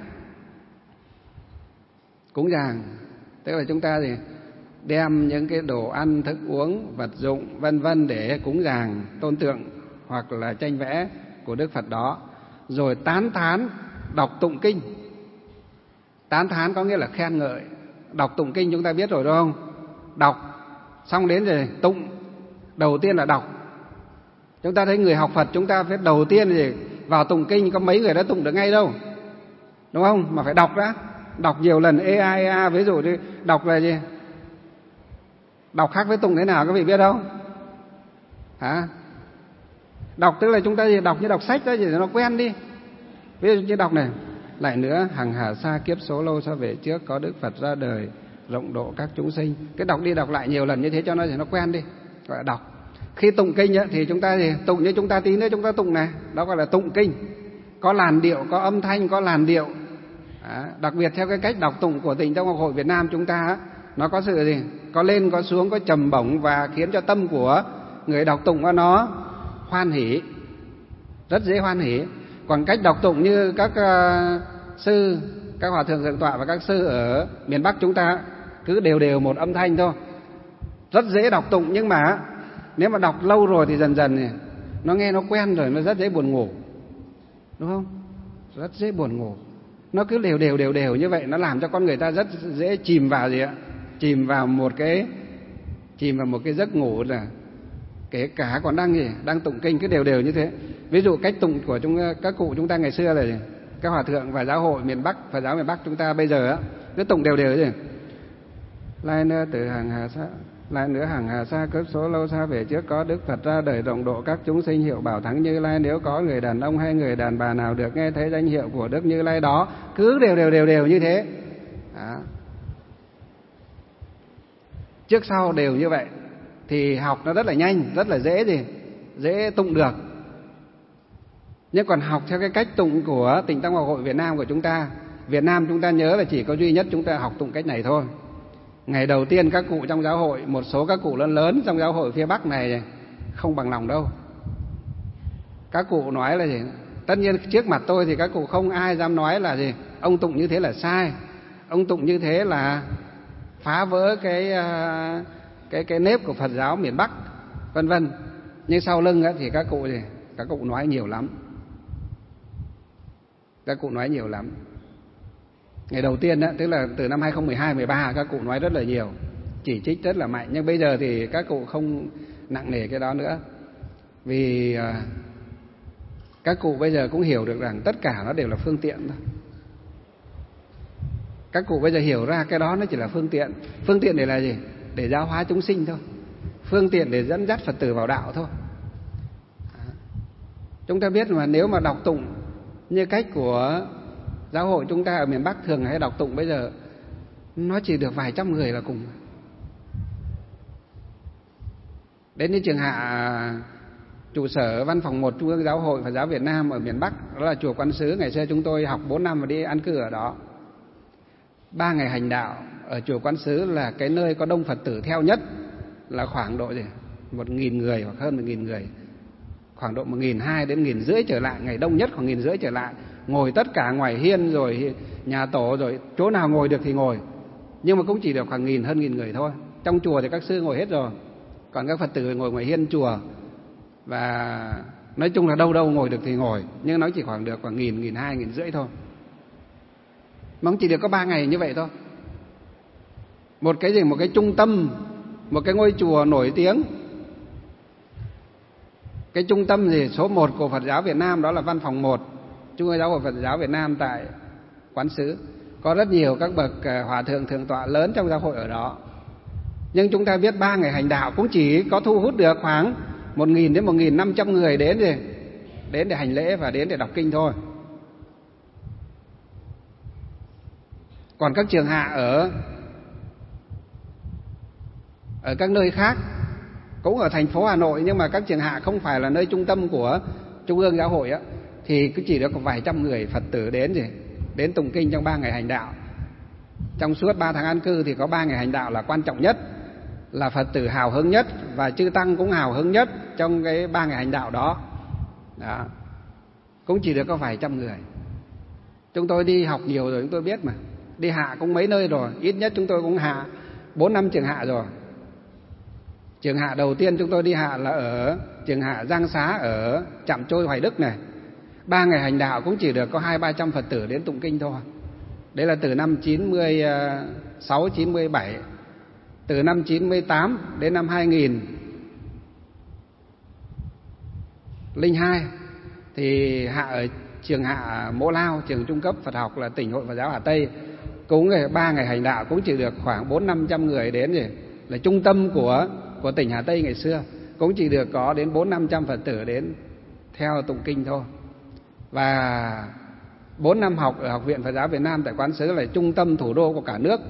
Cúng dường tức là chúng ta thì đem những cái đồ ăn, thức uống, vật dụng vân vân để cúng dường tôn tượng hoặc là tranh vẽ của Đức Phật đó, rồi tán thán đọc tụng kinh. Tán thán có nghĩa là khen ngợi. Đọc tụng kinh chúng ta biết rồi đúng không? Đọc xong đến rồi tụng. Đầu tiên là đọc. Chúng ta thấy người học Phật chúng ta phải đầu tiên thì vào tụng kinh có mấy người đã tụng được ngay đâu, đúng không? Mà phải đọc đã. Đọc nhiều lần ê a ê a. Ví dụ như đọc là gì? Đọc khác với tụng thế nào các vị biết không? Hả? Đọc tức là chúng ta gì? Đọc như đọc sách đó thì nó quen đi. Ví dụ như đọc này: lại nữa hằng hà xa kiếp số lâu xa về trước, có Đức Phật ra đời rộng độ các chúng sinh. Cái đọc đi đọc lại nhiều lần như thế cho nó thì nó quen đi, gọi là đọc. Khi tụng kinh ấy, thì chúng ta gì? Tụng như chúng ta tí nữa chúng ta tụng này, đó gọi là tụng kinh. Có làn điệu, có âm thanh, có làn điệu. Đó. Đặc biệt theo cái cách đọc tụng của Tịnh Tông Học Hội Việt Nam chúng ta, nó có sự gì? Có lên, có xuống, có trầm bổng và khiến cho tâm của người đọc tụng nó hoan hỷ, rất dễ hoan hỷ. Còn cách đọc tụng như các uh, sư, các hòa thượng thượng tọa và các sư ở miền Bắc chúng ta cứ đều đều một âm thanh thôi, rất dễ đọc tụng. Nhưng mà nếu mà đọc lâu rồi thì dần dần này, nó nghe nó quen rồi, nó rất dễ buồn ngủ, đúng không? Rất dễ buồn ngủ. Nó cứ đều đều đều đều như vậy, nó làm cho con người ta rất dễ chìm vào gì ạ? Chìm vào một cái chìm vào một cái giấc ngủ, là kể cả còn đang gì đang tụng kinh cứ đều đều như thế. Ví dụ cách tụng của chúng các cụ chúng ta ngày xưa là gì? Các hòa thượng và giáo hội miền Bắc, Phật giáo miền Bắc chúng ta bây giờ á cứ tụng đều đều gì? Lại nữa từ hàng hà xa, lại nữa hàng hà xa cướp số lâu xa về trước, có Đức Phật ra đời rộng độ các chúng sinh, hiệu bảo thắng Như Lai. Nếu có người đàn ông hay người đàn bà nào được nghe thấy danh hiệu của Đức Như Lai đó, cứ đều đều đều đều như thế. Đó. Trước sau đều như vậy thì học nó rất là nhanh, rất là dễ gì? Dễ tụng được. Nhưng còn học theo cái cách tụng của Tịnh Tông Học Hội Việt Nam của chúng ta, Việt Nam chúng ta nhớ là chỉ có duy nhất chúng ta học tụng cách này thôi. Ngày đầu tiên các cụ trong giáo hội, một số các cụ lớn lớn trong giáo hội phía Bắc này không bằng lòng đâu. Các cụ nói là gì? Tất nhiên trước mặt tôi thì các cụ không ai dám nói là gì? Ông tụng như thế là sai, ông tụng như thế là phá vỡ cái cái cái nếp của Phật giáo miền Bắc, vân vân. Nhưng sau lưng thì các cụ gì? Các cụ nói nhiều lắm. Các cụ nói nhiều lắm. Ngày đầu tiên đó, tức là từ năm hai không một hai mười ba, các cụ nói rất là nhiều, chỉ trích rất là mạnh. Nhưng bây giờ thì các cụ không nặng nề cái đó nữa. Vì uh, các cụ bây giờ cũng hiểu được rằng tất cả nó đều là phương tiện thôi. Các cụ bây giờ hiểu ra cái đó nó chỉ là phương tiện. Phương tiện để là gì? Để giáo hóa chúng sinh thôi. Phương tiện để dẫn dắt Phật tử vào đạo thôi. Đó. Chúng ta biết mà, nếu mà đọc tụng như cách của giáo hội chúng ta ở miền Bắc thường hay đọc tụng bây giờ, nó chỉ được vài trăm người là cùng. Đến như trường hạ trụ sở văn phòng một Trung ương Giáo hội Phật giáo Việt Nam ở miền Bắc, đó là chùa Quán Sứ. Ngày xưa chúng tôi học bốn năm và đi ăn cư ở đó. Ba ngày hành đạo ở chùa Quán Sứ là cái nơi có đông Phật tử theo nhất, là khoảng độ gì? Một nghìn người hoặc hơn một nghìn người. Khoảng độ một nghìn hai đến một nghìn rưỡi trở lại, ngày đông nhất khoảng nghìn rưỡi trở lại. Ngồi tất cả ngoài hiên rồi nhà tổ rồi chỗ nào ngồi được thì ngồi. Nhưng mà cũng chỉ được khoảng nghìn, hơn nghìn người thôi. Trong chùa thì các sư ngồi hết rồi, còn các Phật tử ngồi ngoài hiên chùa. Và nói chung là đâu đâu ngồi được thì ngồi, nhưng nó chỉ khoảng được khoảng nghìn, nghìn hai, nghìn rưỡi thôi. Mà cũng chỉ được có ba ngày như vậy thôi. Một cái gì? Một cái trung tâm, một cái ngôi chùa nổi tiếng. Cái trung tâm gì? Số một của Phật giáo Việt Nam, đó là văn phòng một Trung ương Giáo hội Phật giáo Việt Nam tại Quán Sứ. Có rất nhiều các bậc hòa thượng thượng tọa lớn trong giáo hội ở đó. Nhưng chúng ta biết ba ngày hành đạo cũng chỉ có thu hút được khoảng một nghìn đến một nghìn năm trăm người đến gì? đến để hành lễ và đến để đọc kinh thôi. Còn các trường hạ ở ở các nơi khác, cũng ở thành phố Hà Nội, nhưng mà các trường hạ không phải là nơi trung tâm của Trung ương Giáo hội á, thì cứ chỉ được có vài trăm người Phật tử đến gì đến tụng kinh trong ba ngày hành đạo. Trong suốt ba tháng an cư thì có ba ngày hành đạo là quan trọng nhất, là Phật tử hào hứng nhất và chư tăng cũng hào hứng nhất trong cái ba ngày hành đạo đó. Đó. Cũng chỉ được có vài trăm người. Chúng tôi đi học nhiều rồi chúng tôi biết mà. Đi hạ cũng mấy nơi rồi, ít nhất chúng tôi cũng hạ bốn năm trường hạ rồi. Trường hạ đầu tiên chúng tôi đi hạ là ở trường hạ Giang Xá ở Trạm Trôi Hoài Đức này. Ba ngày hành đạo cũng chỉ được có hai ba trăm Phật tử đến tụng kinh thôi. Đấy là từ năm chín mươi sáu, chín mươi bảy. Từ năm chín mươi tám đến năm hai nghìn lẻ hai thì hạ ở trường hạ Mỗ Lao, trường trung cấp Phật học là tỉnh Hội Phật giáo Hà Tây, cũng ba ngày hành đạo cũng chỉ được khoảng bốn năm trăm người đến rồi, là trung tâm của của tỉnh Hà Tây ngày xưa, cũng chỉ được có đến bốn năm trăm Phật tử đến theo tụng kinh thôi. Và bốn năm học ở Học viện Phật giáo Việt Nam tại Quán Sứ là trung tâm thủ đô của cả nước,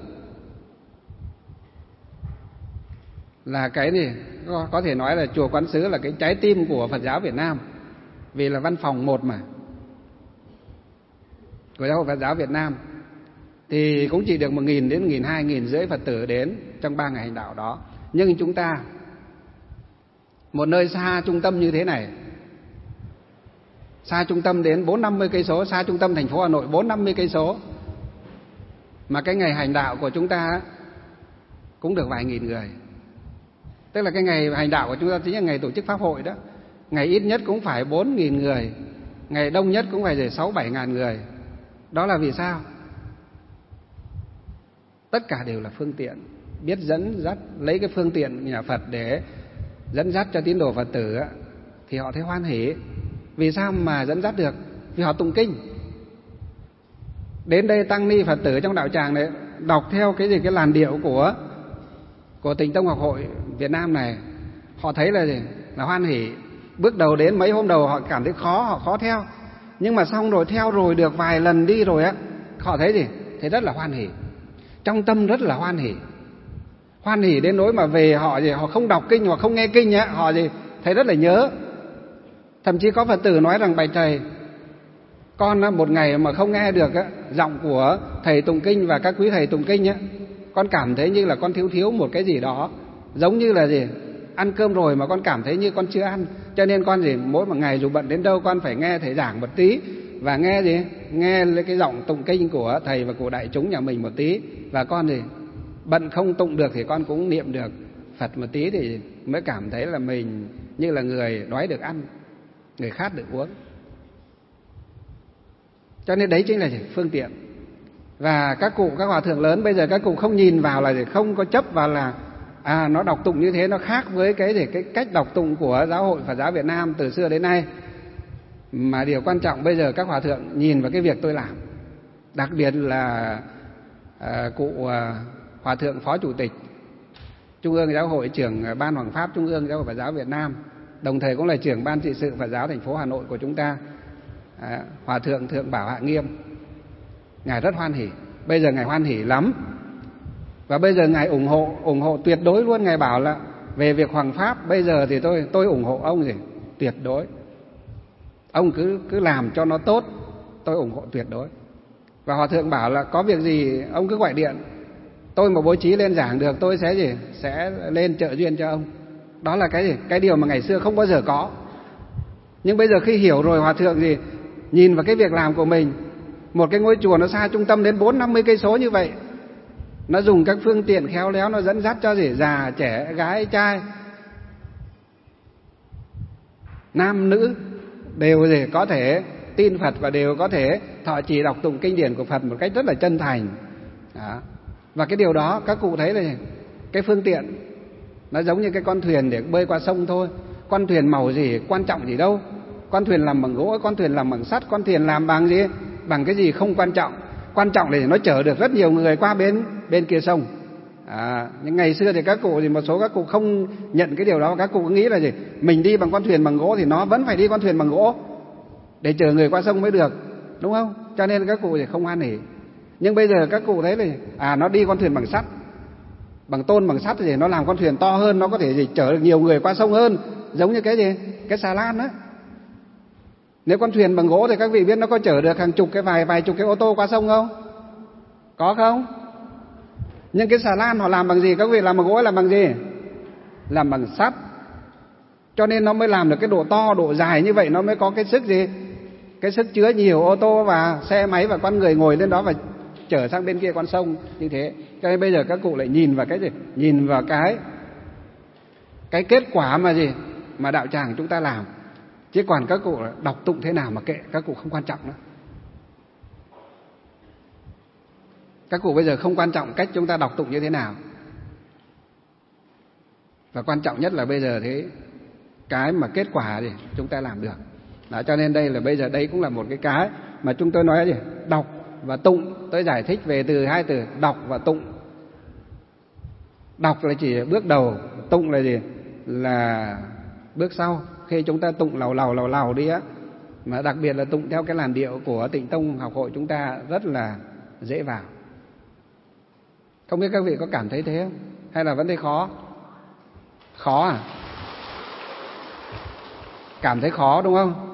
là cái gì có thể nói là chùa Quán Sứ là cái trái tim của Phật giáo Việt Nam, vì là văn phòng một mà của Giáo hội Phật giáo Việt Nam. Thì cũng chỉ được một nghìn đến một nghìn hai nghìn rưỡi Phật tử đến trong ba ngày hành đạo đó. Nhưng chúng ta một nơi xa trung tâm như thế này, xa trung tâm đến bốn năm mươi cây số, xa trung tâm thành phố Hà Nội bốn năm mươi cây số, mà cái ngày hành đạo của chúng ta cũng được vài nghìn người. Tức là cái ngày hành đạo của chúng ta chính là ngày tổ chức pháp hội đó, ngày ít nhất cũng phải bốn nghìn người, ngày đông nhất cũng phải để sáu bảy ngàn người. Đó là vì sao? Tất cả đều là phương tiện, biết dẫn dắt, lấy cái phương tiện nhà Phật để dẫn dắt cho tín đồ Phật tử á, thì họ thấy hoan hỉ. Vì sao mà dẫn dắt được? Vì họ tụng kinh. Đến đây tăng ni Phật tử trong đạo tràng này đọc theo cái gì cái làn điệu của của Tịnh Tông Học hội Việt Nam này, họ thấy là gì? Là hoan hỉ. Bước đầu đến mấy hôm đầu họ cảm thấy khó, họ khó theo. Nhưng mà xong rồi theo rồi được vài lần đi rồi á, họ thấy gì? Thấy rất là hoan hỉ. Trong tâm rất là hoan hỉ. Hoan hỉ đến nỗi mà về họ gì, họ không đọc kinh hoặc không nghe kinh á, họ gì thấy rất là nhớ. Thậm chí có Phật tử nói rằng: bạch thầy, con một ngày mà không nghe được á, giọng của thầy tụng kinh và các quý thầy tụng kinh á, con cảm thấy như là con thiếu thiếu một cái gì đó. Giống như là gì? Ăn cơm rồi mà con cảm thấy như con chưa ăn. Cho nên con gì mỗi một ngày dù bận đến đâu con phải nghe thầy giảng một tí, và nghe gì? Nghe lấy cái giọng tụng kinh của thầy và của đại chúng nhà mình một tí. Và con gì? Bận không tụng được thì con cũng niệm được Phật một tí, thì mới cảm thấy là mình như là người đói được ăn, người khát được uống. Cho nên đấy chính là gì? Phương tiện. Và các cụ, các hòa thượng lớn bây giờ các cụ không nhìn vào là gì? Không có chấp vào là à nó đọc tụng như thế nó khác với cái gì? Cái cách đọc tụng của Giáo hội Phật giáo Việt Nam từ xưa đến nay. Mà điều quan trọng bây giờ các hòa thượng nhìn vào cái việc tôi làm. Đặc biệt là à, cụ à, Hòa thượng Phó Chủ tịch Trung ương Giáo hội, trưởng Ban Hoàng pháp Trung ương Giáo hội Phật giáo Việt Nam, đồng thời cũng là trưởng Ban trị sự Phật giáo thành phố Hà Nội của chúng ta, à, Hòa thượng Thượng Bảo Hạ Nghiêm. Ngài rất hoan hỉ. Bây giờ Ngài hoan hỉ lắm. Và bây giờ Ngài ủng hộ ủng hộ tuyệt đối luôn. Ngài bảo là về việc Hoàng pháp bây giờ thì tôi tôi ủng hộ ông gì? Tuyệt đối. Ông cứ cứ làm cho nó tốt, tôi ủng hộ tuyệt đối. Và Hòa thượng bảo là có việc gì ông cứ gọi điện, tôi mà bố trí lên giảng được tôi sẽ gì? Sẽ lên trợ duyên cho ông. Đó là cái gì? Cái điều mà ngày xưa không bao giờ có. Nhưng bây giờ khi hiểu rồi, Hòa thượng gì? Nhìn vào cái việc làm của mình, một cái ngôi chùa nó xa trung tâm đến bốn năm mươi cây số như vậy, nó dùng các phương tiện khéo léo, nó dẫn dắt cho gì? Già, trẻ, gái, trai, nam, nữ đều gì? Có thể tin Phật và đều có thể thọ trì đọc tụng kinh điển của Phật một cách rất là chân thành. Đó. Và cái điều đó các cụ thấy là gì? Cái phương tiện nó giống như cái con thuyền để bơi qua sông thôi. Con thuyền màu gì quan trọng gì đâu. Con thuyền làm bằng gỗ, con thuyền làm bằng sắt, con thuyền làm bằng gì? Bằng cái gì không quan trọng. Quan trọng là nó chở được rất nhiều người qua bên bên kia sông. À, nhưng ngày xưa thì các cụ thì một số các cụ không nhận cái điều đó. Các cụ nghĩ là gì? Mình đi bằng con thuyền bằng gỗ thì nó vẫn phải đi con thuyền bằng gỗ. để chở người qua sông mới được, đúng không? Cho nên các cụ thì không hoan hỉ. Nhưng bây giờ các cụ thấy là à nó đi con thuyền bằng sắt, bằng tôn bằng sắt thì nó làm con thuyền to hơn, nó có thể gì chở được nhiều người qua sông hơn, giống như cái gì cái xà lan đó. Nếu con thuyền bằng gỗ thì các vị biết nó có chở được hàng chục cái vài vài chục cái ô tô qua sông không? Có không? Nhưng cái xà lan họ làm bằng gì? Các vị làm bằng gỗ làm bằng gì? Làm bằng sắt. Cho nên nó mới làm được cái độ to, độ dài như vậy, nó mới có cái sức gì? Cái sức chứa nhiều ô tô và xe máy và con người ngồi lên đó và chở sang bên kia con sông như thế. Cho nên bây giờ các cụ lại nhìn vào cái gì? Nhìn vào cái cái kết quả mà gì? Mà đạo tràng chúng ta làm. Chứ còn các cụ đọc tụng thế nào mà kệ, các cụ không quan trọng nữa. Các cụ bây giờ không quan trọng cách chúng ta đọc tụng như thế nào. Và quan trọng nhất là bây giờ thế cái mà kết quả thì chúng ta làm được. Đó, cho nên đây là bây giờ đây cũng là một cái cái mà chúng tôi nói gì? Đọc và tụng. Tôi giải thích về từ hai từ đọc và tụng. Đọc là chỉ bước đầu, tụng là gì? Là bước sau. Khi chúng ta tụng lầu lầu lầu lầu đi á, mà đặc biệt là tụng theo cái làn điệu của Tịnh Tông học hội chúng ta rất là dễ vào. Không biết các vị có cảm thấy thế không? Hay là vẫn thấy khó? Khó à? Cảm thấy khó đúng không?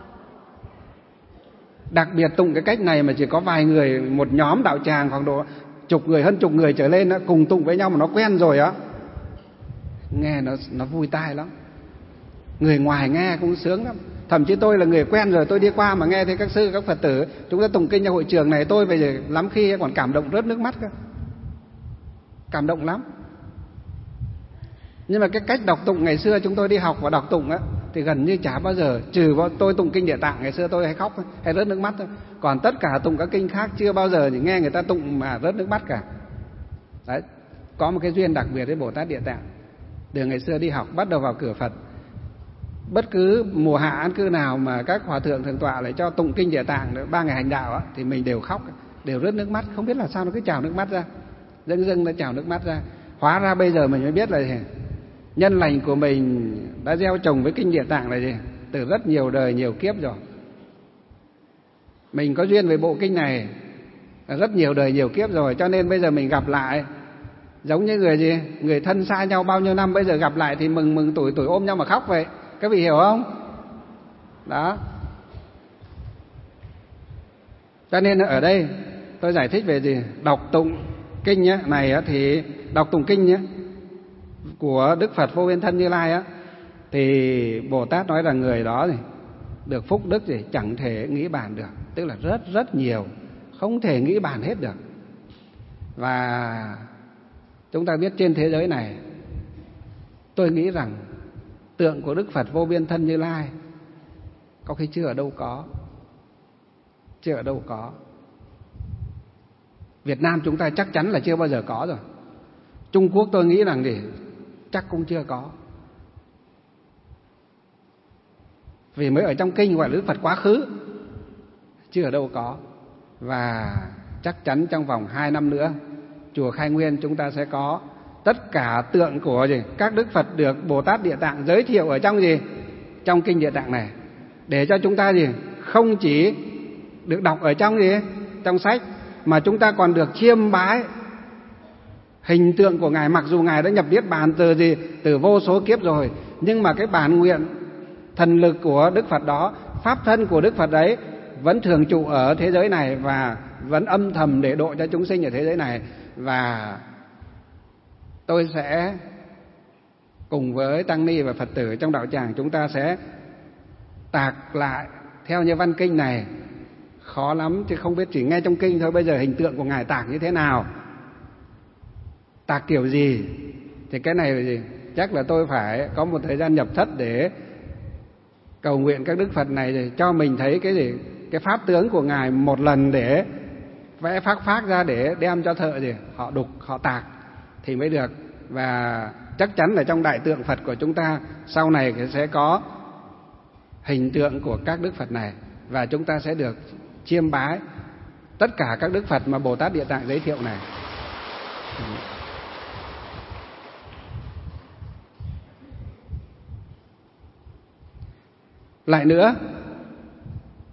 Đặc biệt tụng cái cách này mà chỉ có vài người, một nhóm đạo tràng khoảng độ chục người, hơn chục người trở lên đó, cùng tụng với nhau mà nó quen rồi á, nghe nó nó vui tai lắm. Người ngoài nghe cũng sướng lắm. Thậm chí tôi là người quen rồi, tôi đi qua mà nghe thấy các sư các Phật tử chúng ta tụng kinh ở hội trường này, tôi bây giờ lắm khi còn cảm động rớt nước mắt cơ. Cảm động lắm. Nhưng mà cái cách đọc tụng ngày xưa chúng tôi đi học và đọc tụng á thì gần như chả bao giờ, trừ tôi tụng kinh Địa Tạng ngày xưa tôi hay khóc hay rớt nước mắt thôi. Còn tất cả tụng các kinh khác chưa bao giờ thì nghe người ta tụng mà rớt nước mắt cả. Đấy, có một cái duyên đặc biệt với Bồ Tát Địa Tạng. Từ ngày xưa đi học bắt đầu vào cửa Phật, bất cứ mùa hạ an cư nào mà các hòa thượng thượng tọa lại cho tụng kinh Địa Tạng ba ngày hành đạo á, thì mình đều khóc, đều rớt nước mắt, không biết là sao nó cứ trào nước mắt ra, dưng dưng nó trào nước mắt ra. Hóa ra bây giờ mình mới biết là gì? Nhân lành của mình đã gieo trồng với kinh Địa Tạng là gì? Từ rất nhiều đời nhiều kiếp rồi. Mình có duyên với bộ kinh này rất nhiều đời nhiều kiếp rồi, cho nên bây giờ mình gặp lại giống như người gì? Người thân xa nhau bao nhiêu năm, bây giờ gặp lại thì mừng mừng tuổi tuổi ôm nhau mà khóc vậy. Các vị hiểu không? Đó. Cho nên ở đây tôi giải thích về gì? Đọc tụng kinh ấy, này á, thì đọc tụng kinh nhé, của Đức Phật Vô Biên Thân Như Lai á, thì Bồ Tát nói là người đó thì được phúc đức gì chẳng thể nghĩ bàn được, tức là rất rất nhiều, không thể nghĩ bàn hết được. Và chúng ta biết trên thế giới này, tôi nghĩ rằng tượng của Đức Phật Vô Biên Thân Như Lai có khi chưa ở đâu có, chưa ở đâu có. Việt Nam chúng ta chắc chắn là chưa bao giờ có rồi. Trung Quốc tôi nghĩ rằng thì chắc cũng chưa có. Vì mới ở trong kinh gọi là Đức Phật Quá Khứ, chưa ở đâu có. Và chắc chắn trong vòng hai năm nữa, chùa Khai Nguyên chúng ta sẽ có tất cả tượng của gì? Các Đức Phật được Bồ Tát Địa Tạng giới thiệu ở trong gì? Trong kinh Địa Tạng này, để cho chúng ta gì? Không chỉ được đọc ở trong gì? Trong sách, mà chúng ta còn được chiêm bái hình tượng của Ngài. Mặc dù Ngài đã nhập Niết Bàn từ gì? Từ vô số kiếp rồi, nhưng mà cái bản nguyện thần lực của Đức Phật đó, pháp thân của Đức Phật đấy vẫn thường trụ ở thế giới này và vẫn âm thầm để độ cho chúng sinh ở thế giới này. Và tôi sẽ cùng với tăng ni và Phật tử trong đạo tràng chúng ta sẽ tạc lại theo như văn kinh này. Khó lắm chứ không biết, chỉ nghe trong kinh thôi. Bây giờ hình tượng của Ngài tạc như thế nào, tạc kiểu gì, thì cái này là gì? Chắc là tôi phải có một thời gian nhập thất để cầu nguyện các Đức Phật này thì cho mình thấy cái gì? Cái pháp tướng của Ngài một lần, để vẽ phác phác ra để đem cho thợ gì? Họ đục, họ tạc thì mới được. Và chắc chắn là trong đại tượng Phật của chúng ta sau này sẽ có hình tượng của các Đức Phật này, và chúng ta sẽ được chiêm bái tất cả các Đức Phật mà Bồ Tát Địa Tạng giới thiệu này. Lại nữa,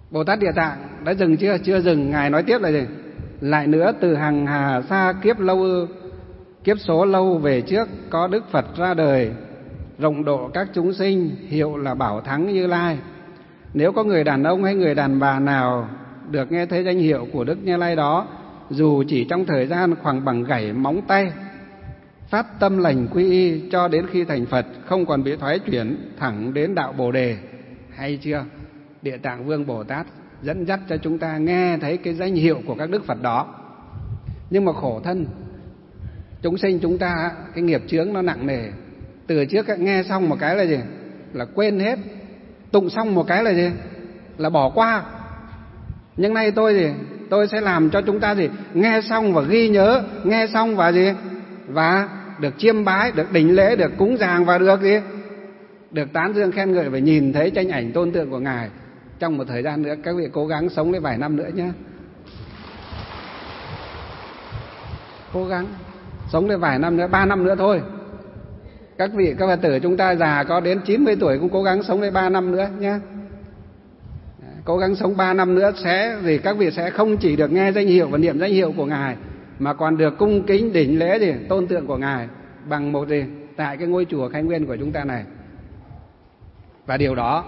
Bồ Tát Địa Tạng đã dừng chưa? Chưa dừng. Ngài nói tiếp là gì? Lại nữa, từ hằng hà xa kiếp lâu kiếp số lâu về trước, có Đức Phật ra đời, rộng độ các chúng sinh, hiệu là Bảo Thắng Như Lai. Nếu có người đàn ông hay người đàn bà nào được nghe thấy danh hiệu của Đức Như Lai đó, dù chỉ trong thời gian khoảng bằng gảy móng tay, phát tâm lành quy y cho đến khi thành Phật, không còn bị thoái chuyển, thẳng đến đạo Bồ Đề. Hay chưa? Địa Tạng Vương Bồ Tát dẫn dắt cho chúng ta nghe thấy cái danh hiệu của các Đức Phật đó. Nhưng mà khổ thân chúng sinh chúng ta, cái nghiệp chướng nó nặng nề. Từ trước nghe xong một cái là gì? Là quên hết. Tụng xong một cái là gì? Là bỏ qua. Nhưng nay tôi gì? Tôi sẽ làm cho chúng ta gì? Nghe xong và ghi nhớ, nghe xong và gì? Và được chiêm bái, được đảnh lễ, được cúng dường và được gì? Được tán dương khen ngợi và nhìn thấy tranh ảnh tôn tượng của Ngài. Trong một thời gian nữa các vị cố gắng sống lấy vài năm nữa nhé. Cố gắng sống lấy vài năm nữa, ba năm nữa thôi. Các vị các Phật tử chúng ta già có đến chín mươi tuổi cũng cố gắng sống lấy ba năm nữa nhé. Cố gắng sống ba năm nữa sẽ thì các vị sẽ không chỉ được nghe danh hiệu và niệm danh hiệu của Ngài, mà còn được cung kính đảnh lễ gì tôn tượng của Ngài bằng một gì tại cái ngôi chùa Khai Nguyên của chúng ta này. Và điều đó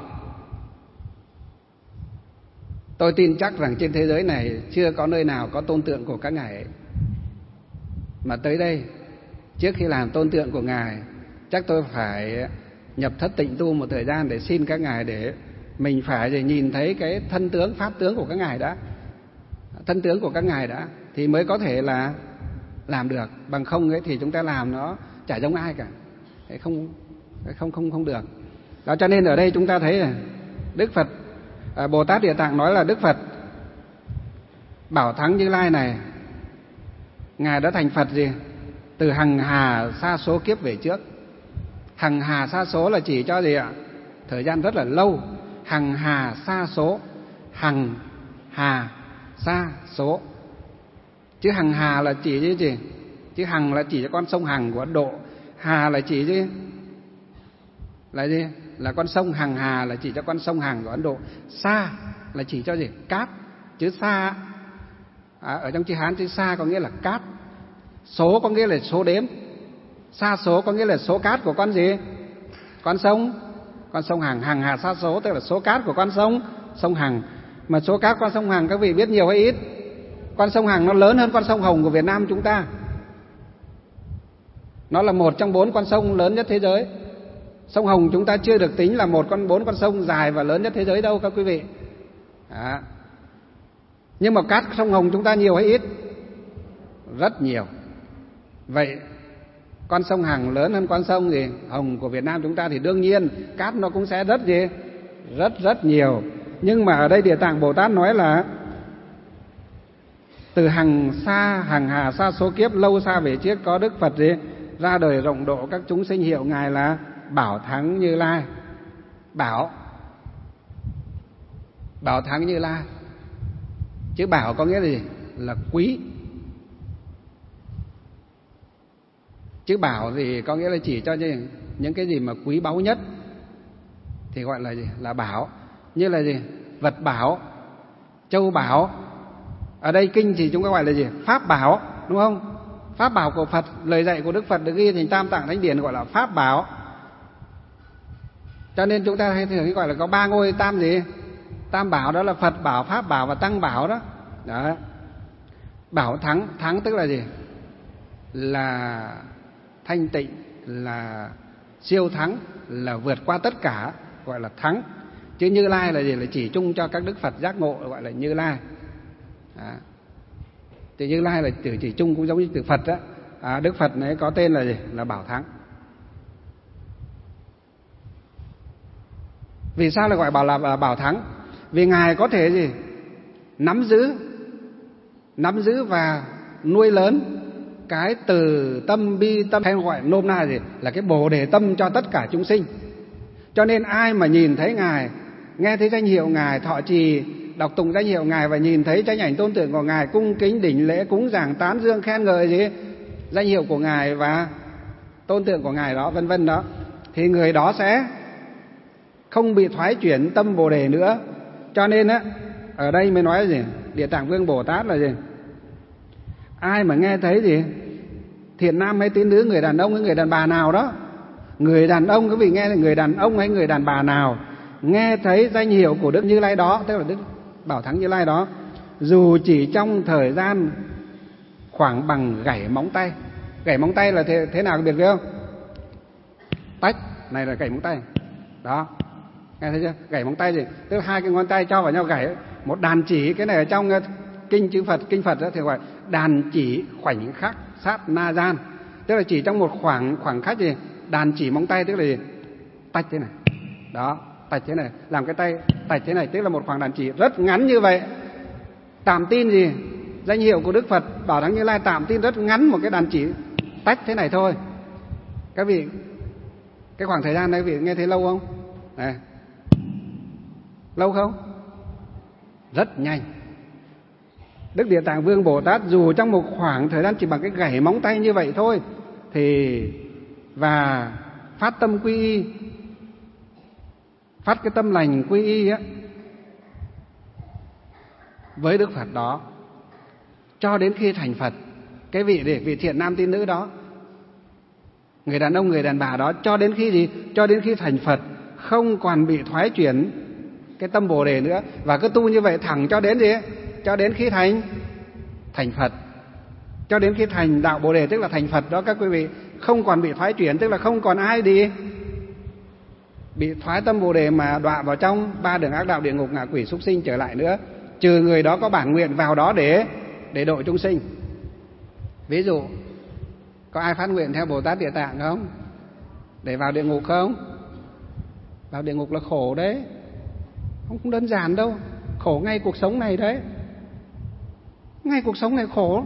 tôi tin chắc rằng trên thế giới này chưa có nơi nào có tôn tượng của các ngài ấy. Mà tới đây, trước khi làm tôn tượng của Ngài, chắc tôi phải nhập thất tịnh tu một thời gian để xin các ngài, để mình phải để nhìn thấy cái thân tướng, pháp tướng của các ngài đã. Thân tướng của các ngài đã thì mới có thể là làm được. Bằng không ấy thì chúng ta làm nó chả giống ai cả. Không không không không được. Đó, cho nên ở đây chúng ta thấy là Đức Phật à, Bồ Tát Địa Tạng nói là Đức Phật Bảo Thắng Như Lai này, Ngài đã thành Phật gì? Từ hằng hà sa số kiếp về trước. Hằng hà sa số là chỉ cho gì ạ? Thời gian rất là lâu. Hằng hà sa số. Hằng hà sa số. Chứ hằng hà là chỉ cái gì? Chứ hằng là chỉ cho con sông Hằng của Ấn Độ. Hà là chỉ gì? Là gì? Là con sông Hằng Hà là chỉ cho con sông Hằng của Ấn Độ. Sa là chỉ cho gì? Cát. Chữ sa à, ở trong chữ Hán chữ sa có nghĩa là cát. Số có nghĩa là số đếm. Sa số có nghĩa là số cát của con gì? Con sông. Con sông Hằng. Hằng hà sa số tức là số cát của con sông sông Hằng. Mà số cát con sông Hằng các vị biết nhiều hay ít? Con sông Hằng nó lớn hơn con sông Hồng của Việt Nam chúng ta. Nó là một trong bốn con sông lớn nhất thế giới. Sông Hồng chúng ta chưa được tính là một con bốn con sông dài và lớn nhất thế giới đâu các quý vị. Đó. Nhưng mà cát sông Hồng chúng ta nhiều hay ít? Rất nhiều. Vậy con sông Hằng lớn hơn con sông gì Hồng của Việt Nam chúng ta thì đương nhiên cát nó cũng sẽ rất gì rất rất nhiều. Nhưng mà ở đây Địa Tạng Bồ Tát nói là từ hằng xa hằng hà sa số kiếp lâu xa về trước, có Đức Phật gì ra đời rộng độ các chúng sinh, hiệu Ngài là Bảo Thắng Như Lai. Bảo Bảo Thắng Như Lai, chữ bảo có nghĩa là gì? Là quý. Chữ bảo thì có nghĩa là chỉ cho gì? Những cái gì mà quý báu nhất thì gọi là gì? Là bảo. Như là gì? Vật bảo, châu bảo. Ở đây kinh thì chúng ta gọi là gì? Pháp bảo, đúng không? Pháp bảo của Phật, lời dạy của Đức Phật được ghi thành Tam Tạng Thánh Điển gọi là pháp bảo. Cho nên chúng ta hay thường gọi là có ba ngôi tam gì? Tam bảo, đó là Phật bảo, Pháp bảo và Tăng bảo đó. Đó. Bảo thắng, thắng tức là gì? Là thanh tịnh, là siêu thắng, là vượt qua tất cả, gọi là thắng. Chứ Như Lai là gì? Là chỉ chung cho các Đức Phật giác ngộ, gọi là Như Lai. À. Thì Như Lai là từ chỉ chung cũng giống như từ Phật đó. À, Đức Phật này có tên là gì? Là Bảo Thắng. Vì sao lại gọi bảo là Bảo Thắng? Vì Ngài có thể gì? Nắm giữ, nắm giữ và nuôi lớn cái từ tâm bi tâm, hay gọi nôm na gì? Là cái bồ đề tâm cho tất cả chúng sinh. Cho nên ai mà nhìn thấy Ngài, nghe thấy danh hiệu Ngài, thọ trì đọc tụng danh hiệu Ngài và nhìn thấy tranh ảnh tôn tượng của Ngài, cung kính đỉnh lễ cúng dường tán dương khen ngợi gì danh hiệu của Ngài và tôn tượng của Ngài đó, vân vân đó, thì người đó sẽ không bị thoái chuyển tâm bồ đề nữa. Cho nên á, ở đây mới nói gì? Địa Tạng Vương Bồ Tát là gì? Ai mà nghe thấy gì? Thiện nam hay tín nữ, người đàn ông hay người đàn bà nào đó, người đàn ông, quý vị nghe là người đàn ông hay người đàn bà nào nghe thấy danh hiệu của Đức Như Lai đó, tức là Đức Bảo Thắng Như Lai đó, dù chỉ trong thời gian khoảng bằng gảy móng tay. Gảy móng tay là thế, thế nào biệt biết không? Tách này là gảy móng tay đó, nghe thấy chưa? Gảy móng tay gì? Tức là hai cái ngón tay cho vào nhau gảy một đàn chỉ. Cái này ở trong kinh chữ Phật, kinh Phật đó thì gọi đàn chỉ khoảnh khắc sát na gian, tức là chỉ trong một khoảng khoảng khắc gì? Đàn chỉ móng tay tức là gì? Tách thế này đó, tách thế này, làm cái tay tách thế này, tức là một khoảng đàn chỉ rất ngắn như vậy. Tạm tin gì? Danh hiệu của Đức Phật Bảo Thắng Như Lai tạm tin rất ngắn, một cái đàn chỉ tách thế này thôi. Các vị, cái khoảng thời gian này quý vị nghe thấy lâu không? Này, lâu không? Rất nhanh. Đức Địa Tạng Vương Bồ Tát dù trong một khoảng thời gian chỉ bằng cái gảy móng tay như vậy thôi thì và phát tâm quy y, phát cái tâm lành quy y á với Đức Phật đó cho đến khi thành Phật. Cái vị để vị thiện nam tín nữ đó, người đàn ông người đàn bà đó, cho đến khi gì? Cho đến khi thành Phật, không còn bị thoái chuyển cái tâm Bồ Đề nữa, và cứ tu như vậy thẳng cho đến gì? Cho đến khi thành thành Phật, cho đến khi thành đạo Bồ Đề, tức là thành Phật đó các quý vị, không còn bị thoái chuyển, tức là không còn ai đi bị thoái tâm Bồ Đề mà đọa vào trong ba đường ác đạo, địa ngục, ngạ quỷ, súc sinh trở lại nữa, trừ người đó có bản nguyện vào đó để để độ chúng sinh. Ví dụ có ai phát nguyện theo Bồ Tát Địa Tạng không? Để vào địa ngục không? Vào địa ngục là khổ đấy, không, không đơn giản đâu, khổ ngay cuộc sống này đấy, ngay cuộc sống này khổ.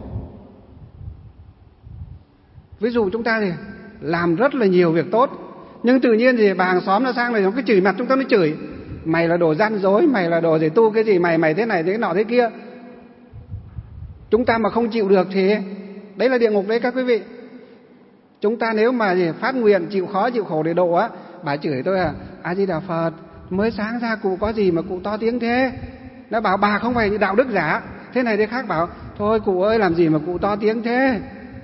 Ví dụ chúng ta thì làm rất là nhiều việc tốt, nhưng tự nhiên thì bà hàng xóm nó sang này nó cứ chửi mặt chúng ta, nó chửi mày là đồ gian dối, mày là đồ gì tu cái gì, mày mày thế này thế nọ thế kia. Chúng ta mà không chịu được thì đấy là địa ngục đấy các quý vị. Chúng ta nếu mà gì phát nguyện chịu khó chịu khổ để độ á, bà chửi tôi à, A Di Đà Phật, mới sáng ra cụ có gì mà cụ to tiếng thế. Nó bảo bà không phải đạo đức giả, thế này thế khác, bảo thôi cụ ơi làm gì mà cụ to tiếng thế.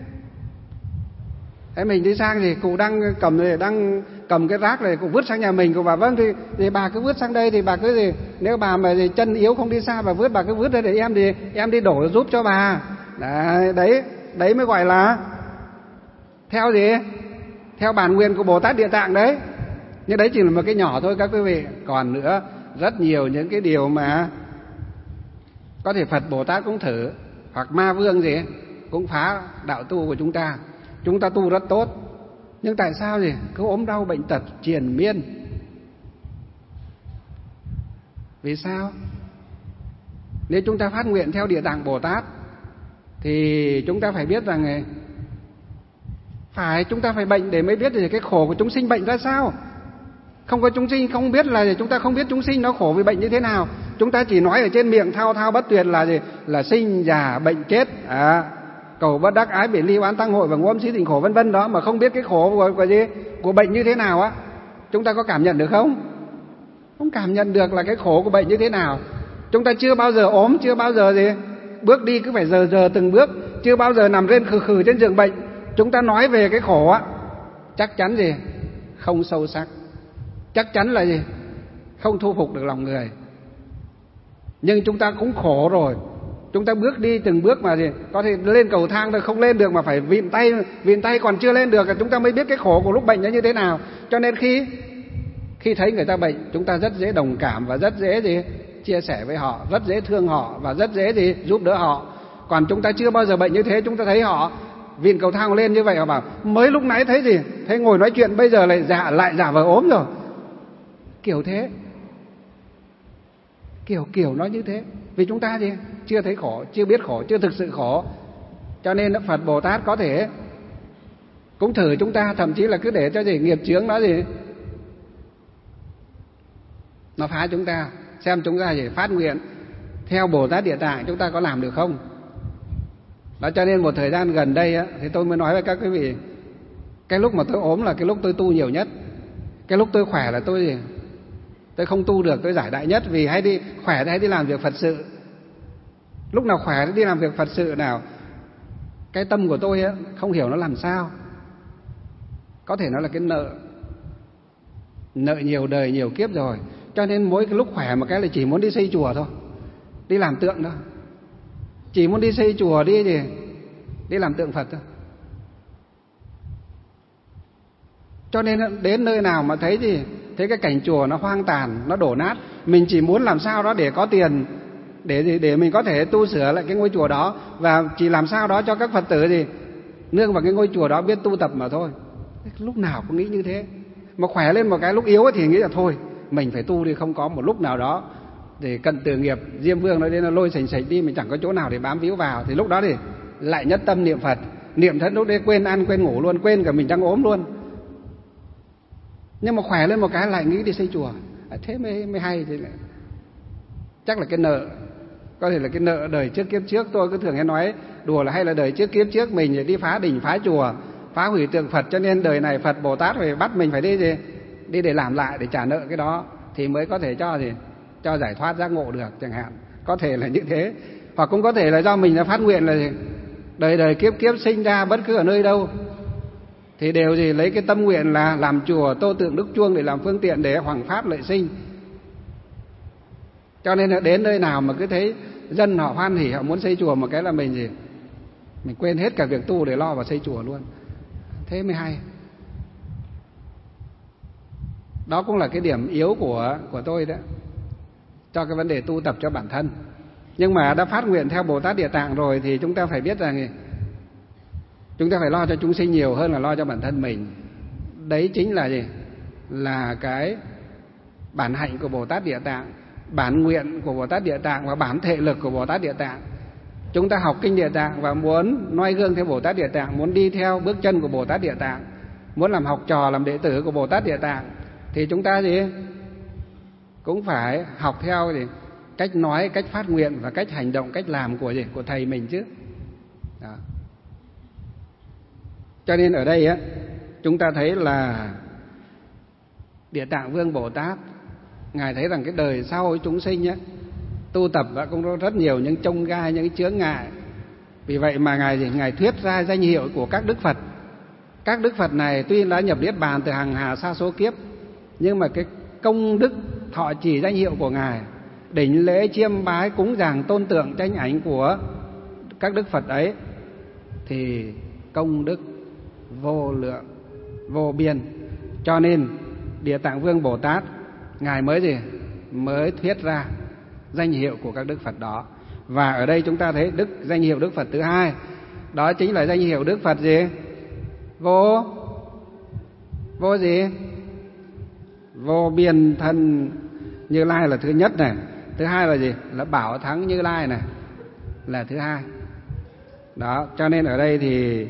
Thế mình đi sang thì cụ đang cầm này, đang cầm cái rác này, cụ vứt sang nhà mình, cụ bảo vâng thì, thì bà cứ vứt sang đây, thì bà cứ gì, nếu bà mà gì, chân yếu không đi xa bà vứt, bà cứ vứt đây để em thì em đi đổ giúp cho bà. Đấy, đấy, đấy mới gọi là theo gì? Theo bản nguyện của Bồ Tát Địa Tạng đấy. Nhưng đấy chỉ là một cái nhỏ thôi các quý vị. Còn nữa rất nhiều những cái điều mà có thể Phật Bồ Tát cũng thử, hoặc ma vương gì cũng phá đạo tu của chúng ta. Chúng ta tu rất tốt, nhưng tại sao gì cứ ốm đau bệnh tật triền miên? Vì sao? Nếu chúng ta phát nguyện theo Địa Tạng Bồ Tát thì chúng ta phải biết rằng phải chúng ta phải bệnh để mới biết được cái khổ của chúng sinh bệnh ra sao. Không có chúng sinh không biết là chúng ta không biết chúng sinh nó khổ vì bệnh như thế nào. Chúng ta chỉ nói ở trên miệng thao thao bất tuyệt là gì? Là sinh già bệnh chết, à, cầu bất đắc, ái biệt ly, oán tăng hội và ngũ âm xí tình khổ vân vân đó, mà không biết cái khổ của, của gì của bệnh như thế nào á. Chúng ta có cảm nhận được không? Không cảm nhận được là cái khổ của bệnh như thế nào. Chúng ta chưa bao giờ ốm, chưa bao giờ gì bước đi cứ phải giờ giờ từng bước, chưa bao giờ nằm lên khừ khừ trên giường bệnh. Chúng ta nói về cái khổ á, chắc chắn gì không sâu sắc, chắc chắn là gì không thu phục được lòng người. Nhưng chúng ta cũng khổ rồi, chúng ta bước đi từng bước mà gì có thể lên cầu thang thôi không lên được mà phải vịn tay, vịn tay còn chưa lên được, chúng ta mới biết cái khổ của lúc bệnh nó như thế nào. Cho nên khi khi thấy người ta bệnh, chúng ta rất dễ đồng cảm và rất dễ gì chia sẻ với họ, rất dễ thương họ và rất dễ gì giúp đỡ họ. Còn chúng ta chưa bao giờ bệnh như thế, chúng ta thấy họ vịn cầu thang lên như vậy, họ bảo mới lúc nãy thấy gì thấy ngồi nói chuyện, bây giờ lại giả lại giả vờ ốm rồi, kiểu thế, kiểu kiểu nó như thế. Vì chúng ta gì chưa thấy khổ, chưa biết khổ, chưa thực sự khổ. Cho nên Phật Bồ Tát có thể cũng thử chúng ta, thậm chí là cứ để cho gì nghiệp chướng nó gì nó phá chúng ta, xem chúng ta gì phát nguyện theo Bồ Tát Địa Tạng chúng ta có làm được không. Đó, cho nên một thời gian gần đây á, thì tôi mới nói với các quý vị, cái lúc mà tôi ốm là cái lúc tôi tu nhiều nhất. Cái lúc tôi khỏe là tôi gì tôi không tu được, tôi giải đại nhất, vì hay đi khỏe thì hay đi làm việc Phật sự. Lúc nào khỏe thì đi làm việc Phật sự nào. Cái tâm của tôi ấy, không hiểu nó làm sao. Có thể nó là cái nợ, nợ nhiều đời nhiều kiếp rồi, cho nên mỗi cái lúc khỏe một cái là chỉ muốn đi xây chùa thôi, đi làm tượng thôi, chỉ muốn đi xây chùa, đi gì đi làm tượng Phật thôi. Cho nên đến nơi nào mà thấy gì, thấy cái cảnh chùa nó hoang tàn, nó đổ nát, mình chỉ muốn làm sao đó để có tiền, để để mình có thể tu sửa lại cái ngôi chùa đó, và chỉ làm sao đó cho các Phật tử gì nương vào cái ngôi chùa đó biết tu tập mà thôi. Lúc nào cũng nghĩ như thế. Mà khỏe lên một cái lúc yếu thì nghĩ là thôi mình phải tu đi, không có một lúc nào đó để cận tử nghiệp, Diêm Vương nói đến là lôi sành sạch đi, mình chẳng có chỗ nào để bám víu vào, thì lúc đó thì lại nhất tâm niệm Phật, niệm thân lúc đấy quên ăn quên ngủ luôn, quên cả mình đang ốm luôn. Nhưng mà khỏe lên một cái lại nghĩ đi xây chùa, à, thế mới mới hay. Thì lại chắc là cái nợ, có thể là cái nợ đời trước kiếp trước. Tôi cứ thường hay nói đùa là hay là đời trước kiếp trước mình đi phá đỉnh phá chùa, phá hủy tượng Phật, cho nên đời này Phật Bồ Tát phải bắt mình phải đi gì đi để làm lại, để trả nợ cái đó thì mới có thể cho gì cho giải thoát giác ngộ được chẳng hạn. Có thể là như thế, hoặc cũng có thể là do mình đã phát nguyện là gì? Đời đời kiếp kiếp sinh ra bất cứ ở nơi đâu thì đều gì lấy cái tâm nguyện là làm chùa, tô tượng đức chuông để làm phương tiện để hoằng pháp lợi sinh. Cho nên là đến nơi nào mà cứ thấy dân họ hoan hỉ, họ muốn xây chùa một cái là mình gì mình quên hết cả việc tu để lo vào xây chùa luôn. Thế mới hay. Đó cũng là cái điểm yếu của của tôi đó, cho cái vấn đề tu tập cho bản thân. Nhưng mà đã phát nguyện theo Bồ Tát Địa Tạng rồi thì chúng ta phải biết rằng chúng ta phải lo cho chúng sinh nhiều hơn là lo cho bản thân mình. Đấy chính là gì? Là cái bản hạnh của Bồ Tát Địa Tạng, bản nguyện của Bồ Tát Địa Tạng và bản thể lực của Bồ Tát Địa Tạng. Chúng ta học kinh Địa Tạng và muốn noi gương theo Bồ Tát Địa Tạng, muốn đi theo bước chân của Bồ Tát Địa Tạng, muốn làm học trò, làm đệ tử của Bồ Tát Địa Tạng, thì chúng ta gì cũng phải học theo gì cách nói, cách phát nguyện và cách hành động, cách làm của gì của thầy mình chứ. Đó. Cho nên ở đây á, chúng ta thấy là Địa Tạng Vương Bồ Tát, ngài thấy rằng cái đời sau chúng sinh á, tu tập đã cũng có rất nhiều những chông gai, những chướng ngại. Vì vậy mà ngài gì ngài thuyết ra danh hiệu của các đức Phật. Các đức Phật này tuy đã nhập niết bàn từ hàng hà sa số kiếp, nhưng mà cái công đức thọ trì danh hiệu của ngài, đỉnh lễ chiêm bái cúng dường tôn tượng tranh ảnh của các đức Phật ấy, thì công đức vô lượng vô biên. Cho nên Địa Tạng Vương Bồ Tát ngài mới gì mới thuyết ra danh hiệu của các đức Phật đó. Và ở đây chúng ta thấy đức danh hiệu đức Phật thứ hai, đó chính là danh hiệu đức Phật gì? Vô vô gì? Vô biên thân Như Lai là thứ nhất này. Thứ hai là gì? Là Bảo Thắng Như Lai này là thứ hai. Đó, cho nên ở đây thì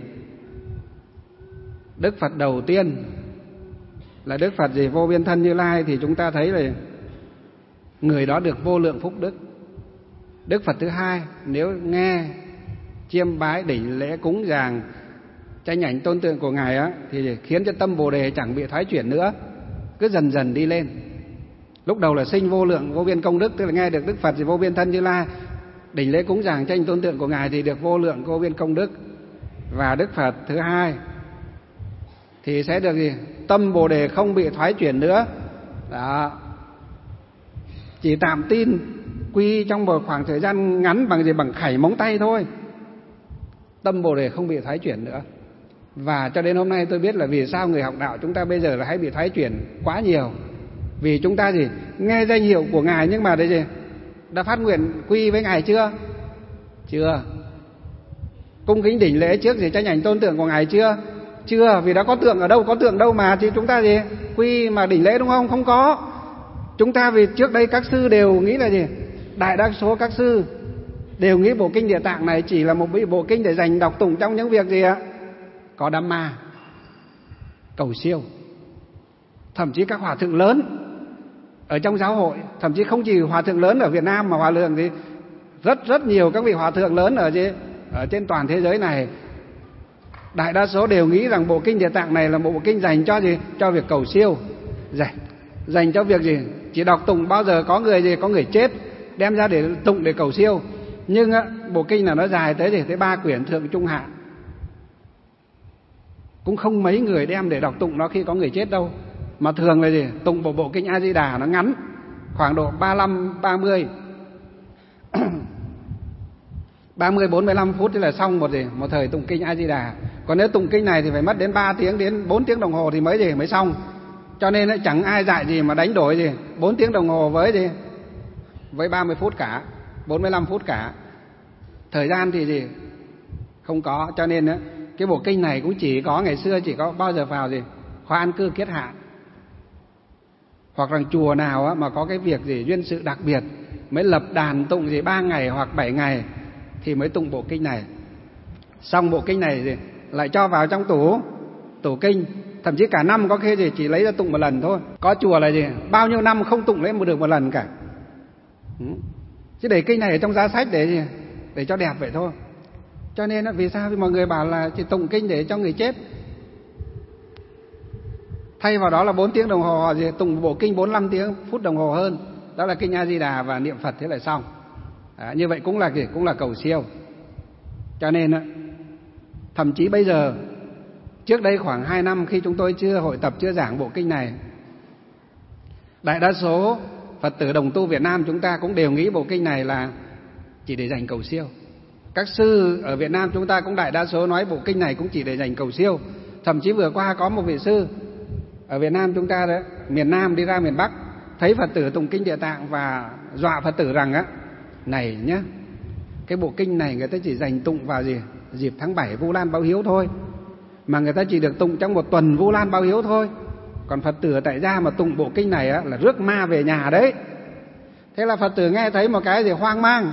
đức Phật đầu tiên là đức Phật gì? Vô biên thân Như Lai, thì chúng ta thấy là người đó được vô lượng phúc đức. Đức Phật thứ hai, nếu nghe chiêm bái đỉnh lễ cúng dường tranh ảnh tôn tượng của ngài á, thì khiến cho tâm Bồ Đề chẳng bị thoái chuyển nữa, cứ dần dần đi lên. Lúc đầu là sinh vô lượng vô biên công đức, tức là nghe được đức Phật gì? Vô biên thân Như Lai, đỉnh lễ cúng dường tranh tôn tượng của ngài thì được vô lượng vô biên công đức. Và đức Phật thứ hai thì sẽ được gì? Tâm Bồ Đề không bị thoái chuyển nữa. Đó. Chỉ tạm tin quy trong một khoảng thời gian ngắn bằng gì? Bằng khảy móng tay thôi. Tâm Bồ Đề không bị thoái chuyển nữa. Và cho đến hôm nay tôi biết là vì sao người học đạo chúng ta bây giờ là hay bị thoái chuyển quá nhiều. Vì chúng ta gì? Nghe danh hiệu của ngài nhưng mà đây gì? Đã phát nguyện quy với ngài chưa? Chưa. Cung kính đỉnh lễ trước gì? Tranh ảnh tôn tượng của ngài chưa? Chưa. Vì đã có tượng ở đâu? Có tượng đâu mà thì chúng ta gì? Quy mà đỉnh lễ đúng không? Không có. Chúng ta vì trước đây các sư đều nghĩ là gì? Đại đa số các sư đều nghĩ bộ kinh Địa Tạng này chỉ là một bộ kinh để dành đọc tụng trong những việc gì ạ? Có đám ma, cầu siêu. Thậm chí các hòa thượng lớn ở trong giáo hội, thậm chí không chỉ hòa thượng lớn ở Việt Nam mà hòa thượng thì rất rất nhiều các vị hòa thượng lớn ở gì? Ở trên toàn thế giới này, đại đa số đều nghĩ rằng bộ kinh Địa Tạng này là một bộ kinh dành cho gì? Cho việc cầu siêu, dành dành cho việc gì? Chỉ đọc tụng bao giờ có người gì, có người chết đem ra để tụng để cầu siêu. Nhưng á, bộ kinh là nó dài tới gì? Tới ba quyển thượng trung hạ. Cũng không mấy người đem để đọc tụng nó khi có người chết đâu. Mà thường là gì? Tụng bộ bộ kinh A Di Đà nó ngắn, khoảng độ ba mươi lăm ba mươi ba mươi bốn mươi lăm phút thì là xong một gì? Một thời tụng kinh A Di Đà. Còn nếu tụng kinh này thì phải mất đến ba tiếng đến bốn tiếng đồng hồ thì mới gì mới xong. Cho nên chẳng ai dạy gì mà đánh đổi gì bốn tiếng đồng hồ với gì với ba mươi phút cả, bốn mươi lăm phút cả. Thời gian thì gì không có. Cho nên cái bộ kinh này cũng chỉ có ngày xưa chỉ có bao giờ vào gì khóa an cư kiết hạ, hoặc là chùa nào mà có cái việc gì duyên sự đặc biệt mới lập đàn tụng gì ba ngày hoặc bảy ngày thì mới tụng bộ kinh này. Xong bộ kinh này gì lại cho vào trong tủ tủ kinh, thậm chí cả năm có khi gì chỉ lấy ra tụng một lần thôi. Có chùa là gì bao nhiêu năm không tụng lấy một được một lần cả. Chứ để kinh này ở trong giá sách để gì? Để cho đẹp vậy thôi. Cho nên vì sao vì mọi người bảo là chỉ tụng kinh để cho người chết, thay vào đó là bốn tiếng đồng hồ gì tụng bộ kinh bốn mươi lăm tiếng phút đồng hồ hơn, đó là kinh A Di Đà và niệm Phật thế là xong. À, như vậy cũng là gì cũng là cầu siêu. Cho nên thậm chí bây giờ, trước đây khoảng hai năm khi chúng tôi chưa hội tập chưa giảng bộ kinh này, đại đa số Phật tử đồng tu Việt Nam chúng ta cũng đều nghĩ bộ kinh này là chỉ để dành cầu siêu. Các sư ở Việt Nam chúng ta cũng đại đa số nói bộ kinh này cũng chỉ để dành cầu siêu. Thậm chí vừa qua có một vị sư ở Việt Nam chúng ta đó, miền Nam đi ra miền Bắc, thấy Phật tử tụng kinh Địa Tạng và dọa Phật tử rằng á, này nhá, cái bộ kinh này người ta chỉ dành tụng vào gì dịp tháng bảy Vu Lan báo hiếu thôi, mà người ta chỉ được tụng trong một tuần Vu Lan báo hiếu thôi. Còn Phật tử ở tại gia mà tụng bộ kinh này á, là rước ma về nhà đấy. Thế là Phật tử nghe thấy một cái gì hoang mang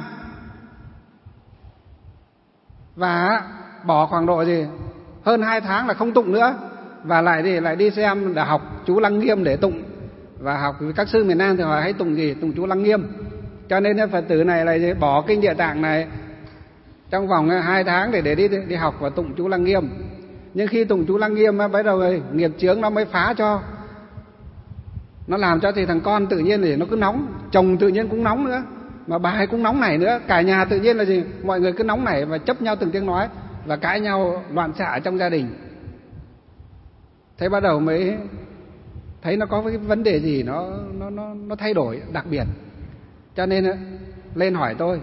và bỏ khoảng độ gì hơn hai tháng là không tụng nữa, và lại đi lại đi xem để học chú Lăng Nghiêm để tụng. Và học các sư miền Nam thì họ hay tụng gì tụng chú Lăng Nghiêm. Cho nên Phật tử này là gì? Bỏ kinh Địa Tạng này trong vòng hai tháng để để đi đi học và tụng chú Lăng Nghiêm. Nhưng khi tụng chú Lăng Nghiêm bắt đầu rồi, nghiệp chướng nó mới phá cho, nó làm cho thì thằng con tự nhiên thì nó cứ nóng, chồng tự nhiên cũng nóng nữa, mà bà ấy cũng nóng nảy nữa, cả nhà tự nhiên là gì mọi người cứ nóng nảy và chấp nhau từng tiếng nói và cãi nhau loạn xạ trong gia đình. Thế bắt đầu mới thấy nó có cái vấn đề gì nó nó nó nó thay đổi đặc biệt. Cho nên lên hỏi tôi,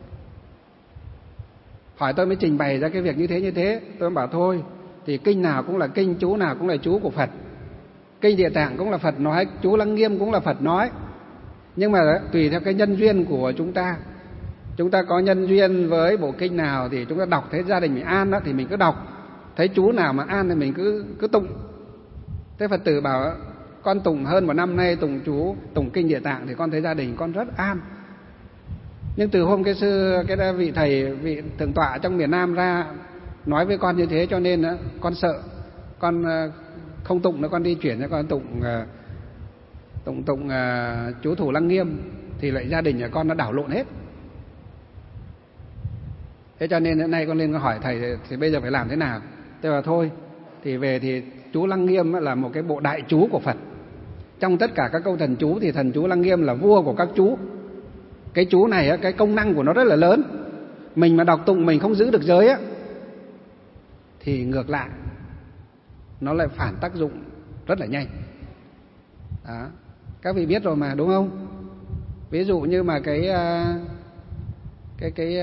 hỏi tôi mới trình bày ra cái việc như thế như thế. Tôi bảo thôi thì kinh nào cũng là kinh, chú nào cũng là chú của Phật. Kinh Địa Tạng cũng là Phật nói, chú Lăng Nghiêm cũng là Phật nói. Nhưng mà tùy theo cái nhân duyên của chúng ta, chúng ta có nhân duyên với bộ kinh nào thì chúng ta đọc thấy gia đình mình an đó thì mình cứ đọc, thấy chú nào mà an thì mình cứ cứ tụng. Thế Phật tử bảo con tụng hơn một năm nay tụng chú tụng kinh Địa Tạng thì con thấy gia đình con rất an. Nhưng từ hôm cái sư cái vị thầy vị thượng tọa trong miền Nam ra nói với con như thế, cho nên con sợ, con không tụng nữa, con đi chuyển cho con tụng tụng tụng uh, chú Thủ Lăng Nghiêm thì lại gia đình nhà con nó đảo lộn hết. Thế cho nên hôm nay con lên con hỏi thầy thì, thì bây giờ phải làm thế nào? Tôi bảo thôi thì về thì chú Lăng Nghiêm là một cái bộ đại chú của Phật. Trong tất cả các câu thần chú thì thần chú Lăng Nghiêm là vua của các chú. Cái chú này cái công năng của nó rất là lớn. Mình mà đọc tụng mình không giữ được giới á thì ngược lại nó lại phản tác dụng rất là nhanh. Đó. Các vị biết rồi mà đúng không? Ví dụ như mà cái cái cái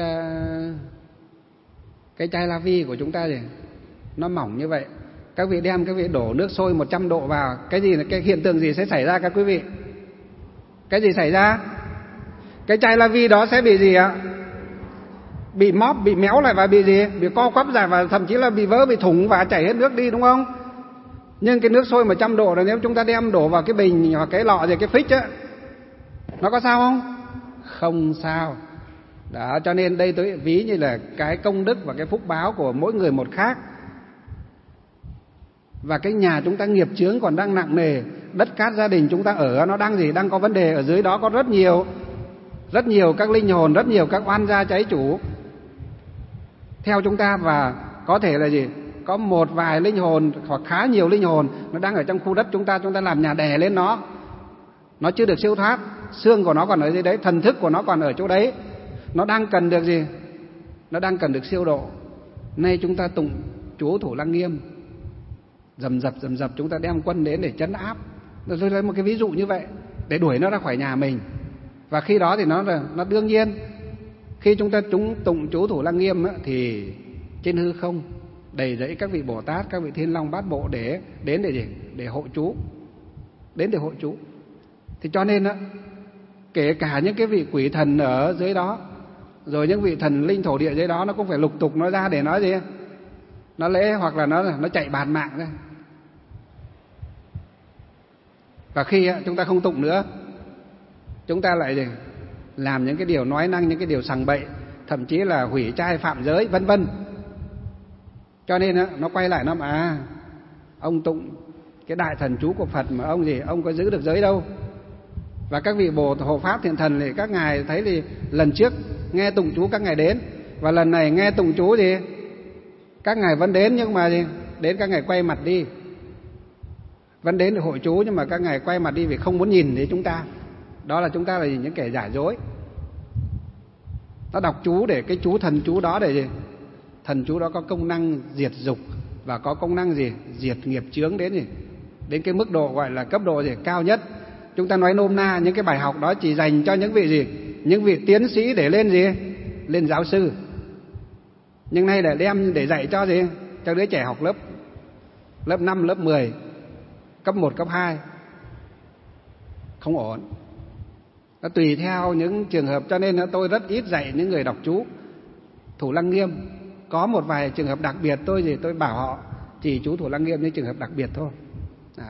cái chai la vi của chúng ta thì nó mỏng như vậy, các vị đem các vị đổ nước sôi một trăm độ vào, cái gì cái hiện tượng gì sẽ xảy ra các quý vị? Cái gì xảy ra? Cái chai la vi đó sẽ bị gì ạ? Bị móp, bị méo lại và bị gì? Bị co quắp lại và thậm chí là bị vỡ, bị thủng và chảy hết nước đi, đúng không? Nhưng cái nước sôi một trăm độ là nếu chúng ta đem đổ vào cái bình hoặc cái lọ gì cái phích á, nó có sao không? Không sao. Đó, cho nên đây tôi ví như là cái công đức và cái phúc báo của mỗi người một khác. Và cái nhà chúng ta nghiệp chướng còn đang nặng nề, đất cát gia đình chúng ta ở nó đang gì? Đang có vấn đề. Ở dưới đó có rất nhiều rất nhiều các linh hồn, rất nhiều các oan gia cháy chủ theo chúng ta, và có thể là gì? Có một vài linh hồn hoặc khá nhiều linh hồn nó đang ở trong khu đất chúng ta, chúng ta làm nhà đè lên nó nó chưa được siêu thoát, xương của nó còn ở dưới đấy, thần thức của nó còn ở chỗ đấy, nó đang cần được gì? Nó đang cần được siêu độ. Nay chúng ta tụng chú Thủ Lăng Nghiêm, dầm dập dầm dập chúng ta đem quân đến để trấn áp. Tôi lấy một cái ví dụ như vậy để đuổi nó ra khỏi nhà mình. Và khi đó thì nó là nó đương nhiên khi chúng ta chúng tụng chú Thủ Lăng Nghiêm á, thì trên hư không đầy rẫy các vị Bồ Tát, các vị Thiên Long Bát Bộ để đến để gì? Để hộ chú, đến để hộ chú. Thì cho nên á, kể cả những cái vị quỷ thần ở dưới đó, rồi những vị thần linh thổ địa dưới đó, nó cũng phải lục tục nó ra để nói gì? Nó lễ, hoặc là nó nó chạy bạt mạng ra. Và khi á, chúng ta không tụng nữa, chúng ta lại gì? Làm những cái điều nói năng, những cái điều sằng bậy, thậm chí là hủy trai phạm giới vân vân. Cho nên á, nó quay lại nó mà à, ông tụng cái đại thần chú của Phật mà ông gì, ông có giữ được giới đâu. Và các vị Bồ Hộ Pháp Thiện Thần thì các ngài thấy thì lần trước nghe tụng chú các ngài đến, và lần này nghe tụng chú gì các ngài vẫn đến, nhưng mà gì? Đến các ngài quay mặt đi. Vẫn đến để hội chú nhưng mà các ngài quay mặt đi vì không muốn nhìn thấy chúng ta. Đó là chúng ta là gì? Những kẻ giả dối. Nó đọc chú để cái chú thần chú đó để gì? Thần chú đó có công năng diệt dục và có công năng gì? Diệt nghiệp chướng đến gì? Đến cái mức độ gọi là cấp độ gì? Cao nhất. Chúng ta nói nôm na những cái bài học đó chỉ dành cho những vị gì? Những vị tiến sĩ để lên gì? Lên giáo sư. Nhưng nay để đem để dạy cho gì? Cho đứa trẻ học lớp lớp năm, lớp mười, cấp một, cấp hai. Không ổn. Nó tùy theo những trường hợp, cho nên tôi rất ít dạy những người đọc chú Thủ Lăng Nghiêm. Có một vài trường hợp đặc biệt tôi gì tôi bảo họ chỉ chú Thủ Lăng Nghiêm những trường hợp đặc biệt thôi. Đó.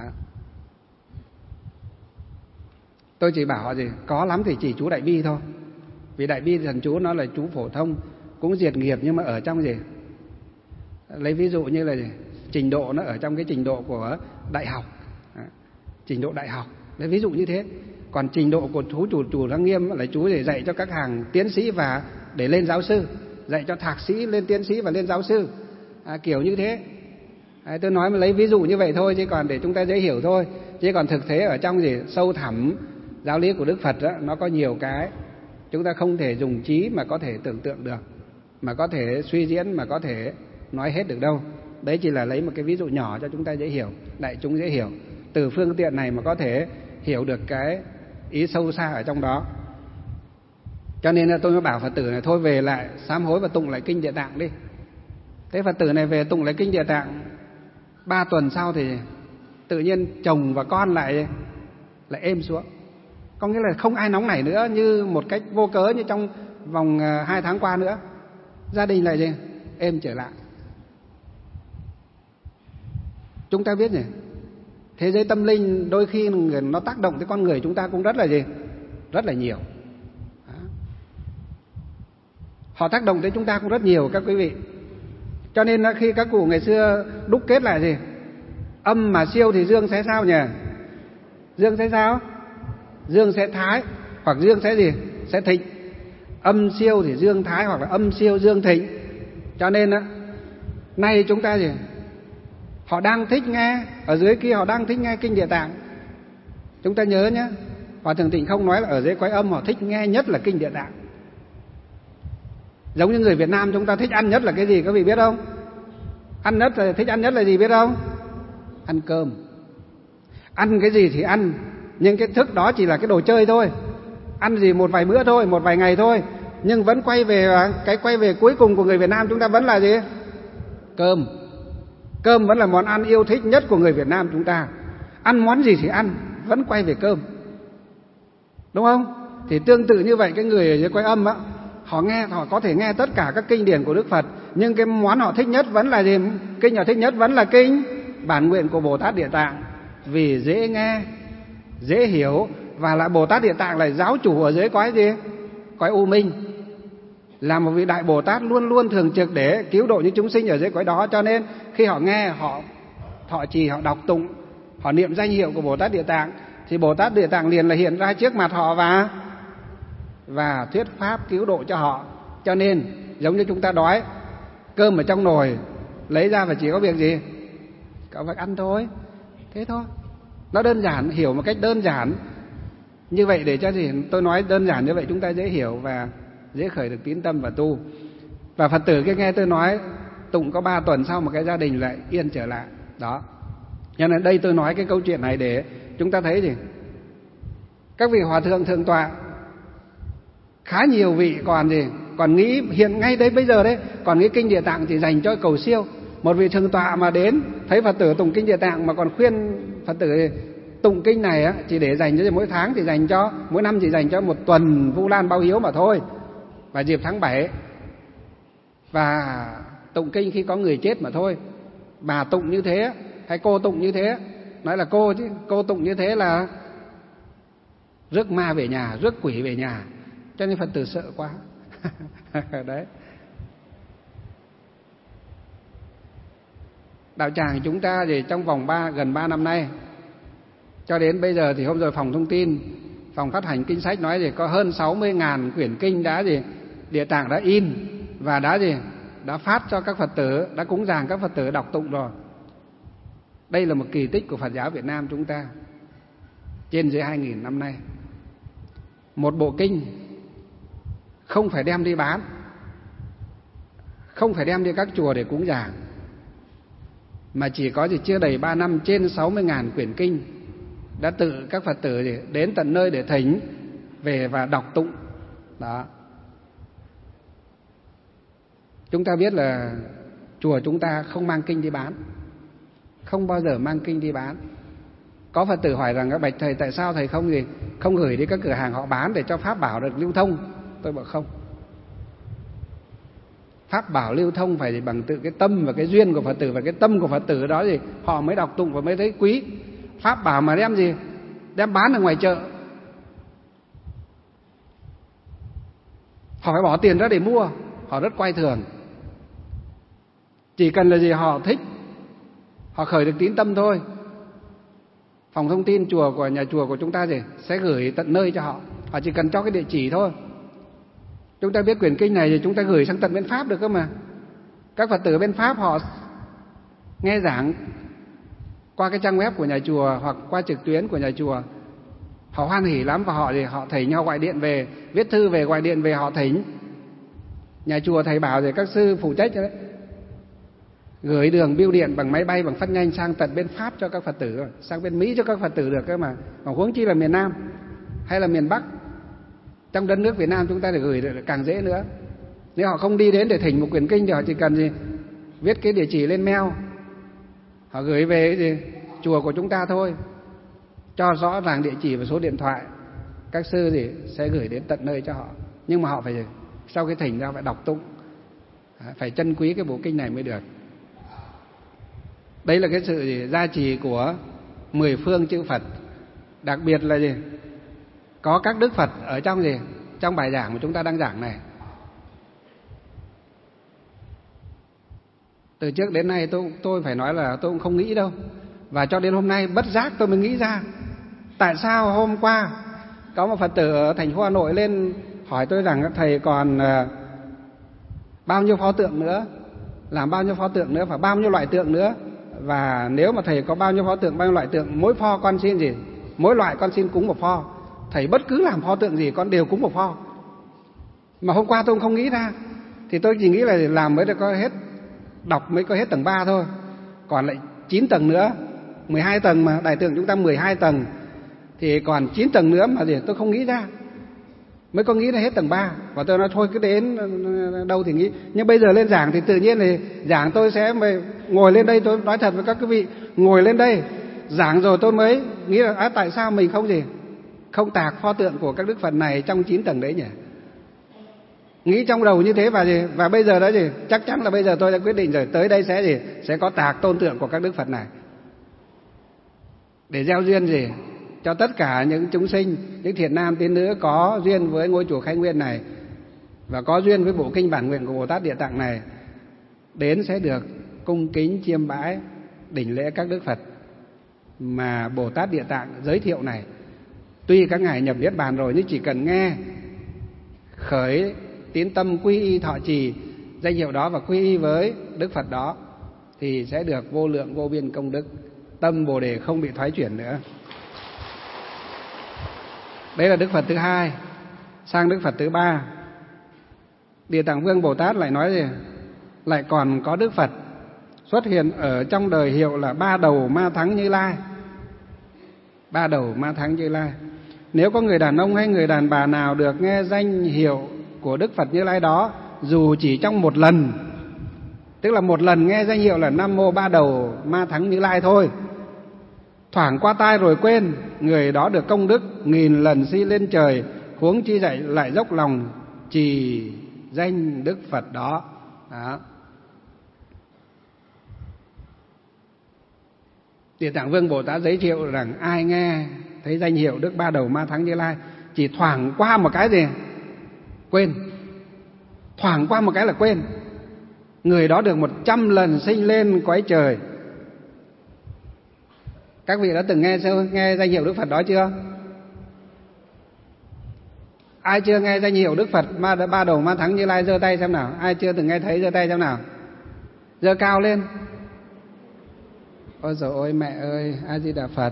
Tôi chỉ bảo họ gì có lắm thì chỉ chú Đại Bi thôi. Vì Đại Bi thần chú nó là chú phổ thông, cũng diệt nghiệp, nhưng mà ở trong gì? Lấy ví dụ như là gì? Trình độ nó ở trong cái trình độ của đại học. Đó. Trình độ đại học. Lấy ví dụ như thế. Còn trình độ của chú chủ chủ Lăng Nghiêm là chú để dạy cho các hàng tiến sĩ và để lên giáo sư, dạy cho thạc sĩ lên tiến sĩ và lên giáo sư, à, kiểu như thế. À, tôi nói mà lấy ví dụ như vậy thôi, chứ còn để chúng ta dễ hiểu thôi. Chứ còn thực tế ở trong gì sâu thẳm giáo lý của Đức Phật đó, nó có nhiều cái chúng ta không thể dùng trí mà có thể tưởng tượng được, mà có thể suy diễn, mà có thể nói hết được đâu. Đấy chỉ là lấy một cái ví dụ nhỏ cho chúng ta dễ hiểu, đại chúng dễ hiểu. Từ phương tiện này mà có thể hiểu được cái ý sâu xa ở trong đó. Cho nên là tôi mới bảo Phật tử này thôi về lại sám hối và tụng lại kinh Địa Tạng đi. Thế Phật tử này về tụng lại kinh Địa Tạng, ba tuần sau thì tự nhiên chồng và con lại lại êm xuống. Có nghĩa là không ai nóng nảy nữa như một cách vô cớ như trong vòng hai tháng qua nữa. Gia đình lại gì? Êm trở lại. Chúng ta biết nhỉ, thế giới tâm linh đôi khi nó tác động tới con người chúng ta cũng rất là gì? Rất là nhiều. Đó. Họ tác động tới chúng ta cũng rất nhiều các quý vị. Cho nên là khi các cụ ngày xưa đúc kết lại gì? Âm mà siêu thì dương sẽ sao nhỉ? Dương sẽ sao? Dương sẽ thái, hoặc dương sẽ gì? Sẽ thịnh. Âm siêu thì dương thái, hoặc là âm siêu dương thịnh. Cho nên á, nay chúng ta gì? Họ đang thích nghe, ở dưới kia họ đang thích nghe kinh Địa Tạng. Chúng ta nhớ nhé, Hòa Thượng Tịnh Không nói là ở dưới Quái Âm họ thích nghe nhất là kinh Địa Tạng. Giống như người Việt Nam chúng ta thích ăn nhất là cái gì các vị biết không? Ăn nhất là thích ăn nhất là gì biết không? Ăn cơm. Ăn cái gì thì ăn, nhưng cái thức đó chỉ là cái đồ chơi thôi. Ăn gì một vài bữa thôi, một vài ngày thôi, nhưng vẫn quay về cái quay về cuối cùng của người Việt Nam chúng ta vẫn là gì? Cơm. Cơm vẫn là món ăn yêu thích nhất của người Việt Nam chúng ta. Ăn món gì thì ăn, vẫn quay về cơm. Đúng không? Thì tương tự như vậy, cái người ở dưới Quái Âm á, họ nghe, họ có thể nghe tất cả các kinh điển của Đức Phật, nhưng cái món họ thích nhất vẫn là gì? Kinh họ thích nhất vẫn là kinh Bản Nguyện của Bồ Tát Địa Tạng. Vì dễ nghe, dễ hiểu, và lại Bồ Tát Địa Tạng là giáo chủ ở dưới cõi gì? Cõi U Minh. Là một vị đại Bồ Tát luôn luôn thường trực để cứu độ những chúng sinh ở dưới cõi đó. Cho nên khi họ nghe, họ thọ trì, họ đọc tụng, họ niệm danh hiệu của Bồ Tát Địa Tạng, thì Bồ Tát Địa Tạng liền là hiện ra trước mặt họ và và thuyết pháp cứu độ cho họ. Cho nên giống như chúng ta đói, cơm ở trong nồi lấy ra và chỉ có việc gì? Có việc ăn thôi. Thế thôi. Nó đơn giản, hiểu một cách đơn giản. Như vậy để cho thì tôi nói đơn giản như vậy chúng ta dễ hiểu và dễ khởi được tín tâm và tu. Và Phật tử cái nghe tôi nói tụng có ba tuần sau một cái gia đình lại yên trở lại. Đó. Cho nên đây tôi nói cái câu chuyện này để chúng ta thấy gì? Các vị hòa thượng thượng tọa, khá nhiều vị còn gì? Còn nghĩ hiện ngay đấy bây giờ đấy, còn nghĩ kinh Địa Tạng chỉ dành cho cầu siêu. Một vị thượng tọa mà đến thấy Phật tử tụng kinh Địa Tạng mà còn khuyên Phật tử tụng kinh này á, chỉ để dành cho mỗi tháng chỉ dành cho, mỗi năm chỉ dành cho một tuần Vu Lan báo hiếu mà thôi. Và dịp tháng bảy. Và tụng kinh khi có người chết mà thôi. Bà tụng như thế hay cô tụng như thế, nói là cô chứ, cô tụng như thế là rước ma về nhà, rước quỷ về nhà. Cho nên Phật tử sợ quá. Đấy. Đạo tràng chúng ta thì trong vòng ba gần ba năm nay cho đến bây giờ thì hôm rồi phòng thông tin, phòng phát hành kinh sách nói gì có hơn sáu mươi ngàn quyển kinh đã gì Địa Tạng đã in và đã gì đã phát cho các Phật tử, đã cúng dường các Phật tử đọc tụng rồi. Đây là một kỳ tích của Phật giáo Việt Nam chúng ta trên dưới hai nghìn năm nay. Một bộ kinh không phải đem đi bán, không phải đem đi các chùa để cúng dường, mà chỉ có gì chưa đầy ba năm trên sáu mươi ngàn quyển kinh đã tự các Phật tử đến tận nơi để thỉnh về và đọc tụng. Đó. Chúng ta biết là chùa chúng ta không mang kinh đi bán, không bao giờ mang kinh đi bán. Có Phật tử hỏi rằng: bạch thầy, tại sao thầy không gì không gửi đi các cửa hàng họ bán để cho pháp bảo được lưu thông? Tôi bảo không. Pháp bảo lưu thông phải bằng tự cái tâm và cái duyên của Phật tử, và cái tâm của Phật tử đó thì họ mới đọc tụng và mới thấy quý. Pháp bảo mà đem gì đem bán ở ngoài chợ, họ phải bỏ tiền ra để mua, họ rất coi thường. Chỉ cần là gì họ thích, họ khởi được tín tâm thôi. Phòng thông tin chùa của nhà chùa của chúng ta gì sẽ gửi tận nơi cho họ, họ chỉ cần cho cái địa chỉ thôi. Chúng ta biết quyển kinh này thì chúng ta gửi sang tận bên Pháp được cơ mà. Các Phật tử bên Pháp họ nghe giảng qua cái trang web của nhà chùa hoặc qua trực tuyến của nhà chùa, họ hoan hỉ lắm và họ thì họ thỉnh nhau gọi điện về, viết thư về gọi điện về họ thỉnh. Nhà chùa thầy bảo thì các sư phụ trách đấy, gửi đường bưu điện bằng máy bay bằng phát nhanh sang tận bên Pháp cho các Phật tử, sang bên Mỹ cho các Phật tử được cơ mà. Còn huống chi là miền Nam hay là miền Bắc, trong đất nước Việt Nam chúng ta để gửi được càng dễ nữa. Nếu họ không đi đến để thỉnh một quyển kinh thì họ chỉ cần gì viết cái địa chỉ lên mail, họ gửi về gì chùa của chúng ta thôi, cho rõ ràng địa chỉ và số điện thoại, các sư gì sẽ gửi đến tận nơi cho họ. Nhưng mà họ phải sau cái thỉnh ra phải đọc tụng, phải trân quý cái bộ kinh này mới được. Đấy là cái sự gì? Gia trì của mười phương chư Phật, đặc biệt là gì có các đức Phật ở trong gì trong bài giảng mà chúng ta đang giảng này. Từ trước đến nay tôi tôi phải nói là tôi cũng không nghĩ đâu, và cho đến hôm nay bất giác tôi mới nghĩ ra. Tại sao hôm qua có một Phật tử ở thành phố Hà Nội lên hỏi tôi rằng: thầy còn bao nhiêu pho tượng nữa, làm bao nhiêu pho tượng nữa và bao nhiêu loại tượng nữa, và nếu mà thầy có bao nhiêu pho tượng, bao nhiêu loại tượng, mỗi pho con xin gì mỗi loại con xin cúng một pho. Thầy bất cứ làm pho tượng gì con đều cúng một pho. Mà hôm qua tôi cũng không nghĩ ra, thì tôi chỉ nghĩ là làm mới được có hết, đọc mới có hết tầng ba thôi, còn lại chín tầng nữa, mười hai tầng mà, đại tượng chúng ta mười hai tầng thì còn chín tầng nữa mà gì tôi không nghĩ ra, mới có nghĩ là hết tầng ba. Và tôi nói thôi cứ đến đâu thì nghĩ. Nhưng bây giờ lên giảng thì tự nhiên thì giảng tôi sẽ ngồi lên đây, tôi nói thật với các quý vị, ngồi lên đây giảng rồi tôi mới nghĩ là à, tại sao mình không gì không tạc pho tượng của các đức Phật này trong chín tầng đấy nhỉ? Nghĩ trong đầu như thế và gì và bây giờ đó gì chắc chắn là bây giờ tôi đã quyết định rồi, tới đây sẽ gì sẽ có tạc tôn tượng của các đức Phật này để gieo duyên gì cho tất cả những chúng sinh, những thiện nam tín nữ có duyên với ngôi chùa Khai Nguyên này và có duyên với bộ kinh bản nguyện của Bồ Tát Địa Tạng này, đến sẽ được cung kính chiêm bái đảnh lễ các đức Phật mà Bồ Tát Địa Tạng giới thiệu này. Tuy các ngài nhập niết bàn rồi, nhưng chỉ cần nghe khởi tín tâm quy y thọ trì danh hiệu đó và quy y với đức Phật đó thì sẽ được vô lượng vô biên công đức, tâm Bồ Đề không bị thoái chuyển nữa. Đấy là Đức Phật thứ hai. Sang Đức Phật thứ ba, Địa Tạng Vương Bồ Tát lại nói gì? Lại còn có Đức Phật xuất hiện ở trong đời hiệu là Ba Đầu Ma Thắng Như Lai. Ba Đầu Ma Thắng Như Lai. Nếu có người đàn ông hay người đàn bà nào được nghe danh hiệu của Đức Phật Như Lai đó, dù chỉ trong một lần, tức là một lần nghe danh hiệu là Nam Mô Ba Đầu Ma Thắng Như Lai thôi, thoảng qua tai rồi quên, người đó được công đức nghìn lần si lên trời, huống chi dạy lại dốc lòng trì danh Đức Phật đó. Đó. Địa Tạng Vương Bồ Tát giới thiệu rằng ai nghe thấy danh hiệu Đức Ba Đầu Ma Thắng Như Lai, chỉ thoảng qua một cái gì quên, thoảng qua một cái là quên, người đó được một trăm lần sinh lên cõi trời. Các vị đã từng nghe nghe danh hiệu Đức Phật đó chưa? Ai chưa nghe danh hiệu Đức Phật Ba Đầu Ma Thắng Như Lai giơ tay xem nào. Ai chưa từng nghe thấy giơ tay xem nào. Giơ cao lên. Ôi dồi ôi mẹ ơi, A Di Đà Phật.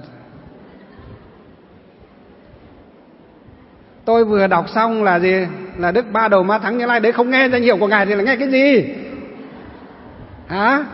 Tôi vừa đọc xong là gì? Là Đức Ba Đầu Ma Thắng Như Lai. Đấy không nghe danh hiệu của Ngài thì là nghe cái gì? Hả?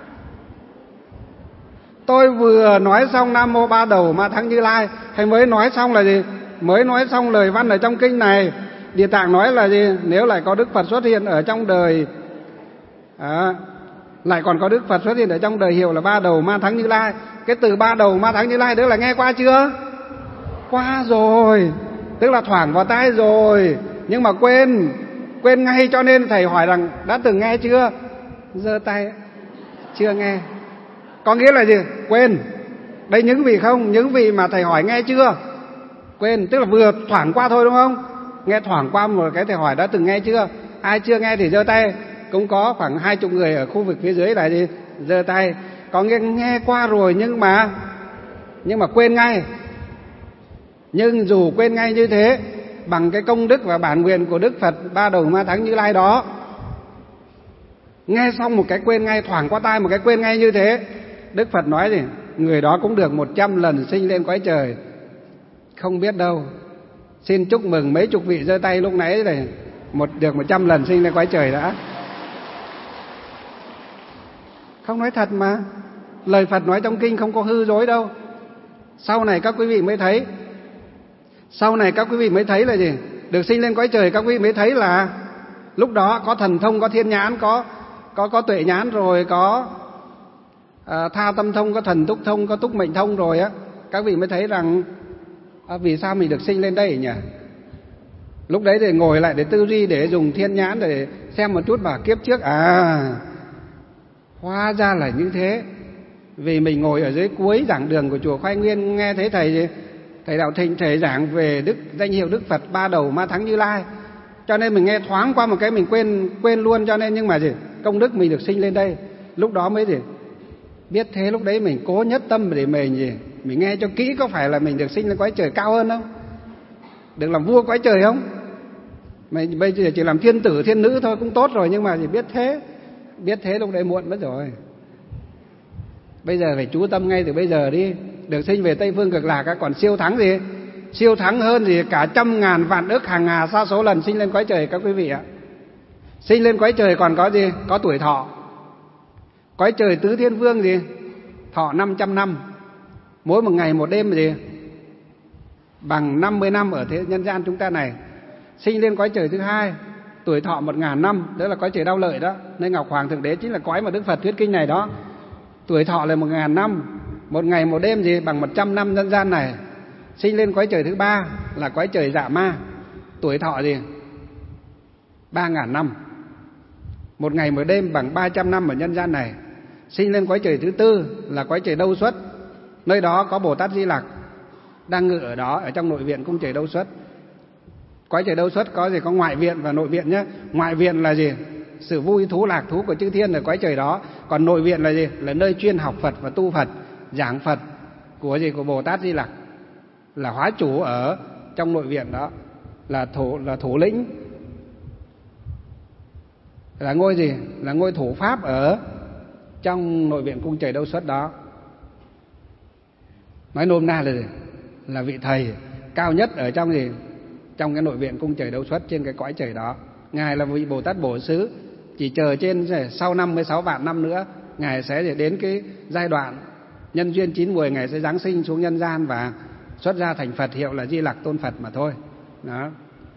Tôi vừa nói xong Nam Mô Ba Đầu Ma Thắng Như Lai, hay mới nói xong là gì? Mới nói xong lời văn ở trong kinh này. Địa Tạng nói là gì? Nếu lại có Đức Phật xuất hiện ở trong đời, à, lại còn có Đức Phật xuất hiện ở trong đời hiệu là Ba Đầu Ma Thắng Như Lai. Cái từ Ba Đầu Ma Thắng Như Lai đó là nghe qua chưa? Qua rồi. Tức là thoảng vào tai rồi, nhưng mà quên, quên ngay, cho nên thầy hỏi rằng đã từng nghe chưa? Giơ tay. Chưa nghe. Có nghĩa là gì? Quên. Đây những vị không? Những vị mà thầy hỏi nghe chưa? Quên, tức là vừa thoảng qua thôi đúng không? Nghe thoảng qua một cái thầy hỏi đã từng nghe chưa? Ai chưa nghe thì giơ tay. Cũng có khoảng hai chục người ở khu vực phía dưới là gì? Giơ tay. Có nghe, nghe qua rồi nhưng mà nhưng mà quên ngay. Nhưng dù quên ngay như thế, bằng cái công đức và bản nguyện của Đức Phật Ba Đầu Ma Thắng Như Lai đó, nghe xong một cái quên ngay, thoảng qua tai một cái quên ngay như thế, Đức Phật nói gì? Người đó cũng được một trăm lần sinh lên cõi trời. Không biết đâu. Xin chúc mừng mấy chục vị giơ tay lúc nãy này, một được một trăm lần sinh lên cõi trời đã. Không nói thật mà. Lời Phật nói trong kinh không có hư dối đâu. Sau này các quý vị mới thấy. Sau này các quý vị mới thấy là gì? Được sinh lên cõi trời các quý vị mới thấy là lúc đó có thần thông, có thiên nhãn, có có có tuệ nhãn rồi, có à, tha tâm thông, có thần túc thông, có túc mệnh thông rồi á. Các vị mới thấy rằng à, vì sao mình được sinh lên đây nhỉ? Lúc đấy thì ngồi lại để tư duy, để dùng thiên nhãn để xem một chút mà kiếp trước à, hóa ra là như thế. Vì mình ngồi ở dưới cuối giảng đường của chùa Khoai Nguyên, nghe thấy thầy gì? Thầy Đạo Thịnh thầy giảng về đức danh hiệu Đức Phật Ba Đầu Ma Thắng Như Lai, cho nên mình nghe thoáng qua một cái mình quên quên luôn. Cho nên nhưng mà gì? Công đức mình được sinh lên đây. Lúc đó mới gì? Biết thế lúc đấy mình cố nhất tâm để mình gì? Mình nghe cho kỹ, có phải là mình được sinh lên cõi trời cao hơn không? Được làm vua cõi trời không? Mình bây giờ chỉ làm thiên tử thiên nữ thôi cũng tốt rồi, nhưng mà chỉ biết thế. Biết thế lúc đấy muộn mất rồi. Bây giờ phải chú tâm ngay từ bây giờ đi. Được sinh về Tây Phương Cực Lạc còn siêu thắng gì? Siêu thắng hơn gì cả trăm ngàn vạn ức hàng hà sa số lần sinh lên cõi trời các quý vị ạ. Sinh lên cõi trời còn có gì? Có tuổi thọ. Cõi trời tứ thiên vương gì? Thọ năm trăm năm. Mỗi một ngày một đêm gì? Bằng năm mươi năm ở thế nhân gian chúng ta này. Sinh lên cõi trời thứ hai, tuổi thọ một ngàn năm, đó là cõi trời Đau Lợi đó. Nên Ngọc Hoàng Thượng Đế chính là cõi mà Đức Phật thuyết kinh này đó. Tuổi thọ là một ngàn năm, một ngày một đêm gì? Bằng một trăm năm nhân gian này. Sinh lên cõi trời thứ ba là cõi trời Dạ Ma, tuổi thọ gì? Ba ngàn năm, một ngày một đêm bằng ba trăm năm ở nhân gian này. Sinh lên cõi trời thứ tư là cõi trời Đâu Xuất, nơi đó có Bồ Tát Di Lặc đang ngự ở đó, ở trong nội viện cung trời Đâu Xuất. Cõi trời Đâu Xuất có gì? Có ngoại viện và nội viện nhé. Ngoại viện là gì? Sự vui thú lạc thú của chư thiên ở cõi trời đó. Còn nội viện là gì? Là nơi chuyên học Phật và tu Phật, giảng Phật của gì? Của Bồ Tát Di Lặc, là hóa chủ ở trong nội viện đó, là thủ là thủ lĩnh, là ngôi gì? Là ngôi thủ pháp ở trong nội viện cung trời Đâu Xuất đó. Nói nôm na là gì? Là vị thầy cao nhất ở trong gì? Trong cái nội viện cung trời đấu xuất trên cái cõi trời đó. Ngài là vị Bồ Tát Bổ Xứ, chỉ chờ trên sau năm mươi sáu vạn năm nữa Ngài sẽ đến cái giai đoạn nhân duyên chín mùi, Ngài sẽ giáng sinh xuống nhân gian và xuất ra thành Phật, hiệu là Di Lặc Tôn Phật mà thôi. Đó.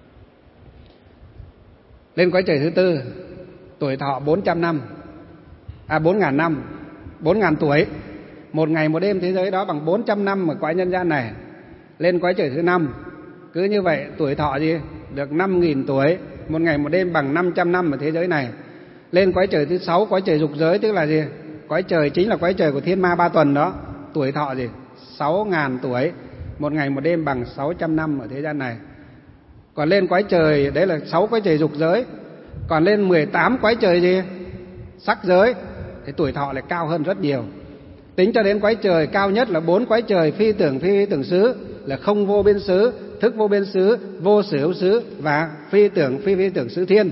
Lên cõi trời thứ tư, tuổi thọ bốn trăm năm, à bốn ngàn năm, bốn ngàn tuổi. Một ngày một đêm thế giới đó bằng bốn trăm năm ở cõi nhân gian này. Lên cõi trời thứ năm, cứ như vậy tuổi thọ gì? Được năm nghìn tuổi, một ngày một đêm bằng năm trăm năm ở thế giới này. Lên cõi trời thứ sáu, cõi trời dục giới, tức là gì? Cõi trời chính là cõi trời của thiên ma ba tuần đó. Tuổi thọ gì? Sáu ngàn tuổi, một ngày một đêm bằng sáu trăm năm ở thế gian này. Còn lên cõi trời, đấy là sáu cõi trời dục giới. Còn lên mười tám cõi trời gì? Sắc giới, thì tuổi thọ lại cao hơn rất nhiều. Tính cho đến cõi trời cao nhất là bốn cõi trời phi tưởng phi tưởng xứ, là không vô biên xứ, thức vô biên xứ, vô sở hữu xứ và phi tưởng phi phi tưởng xứ thiên.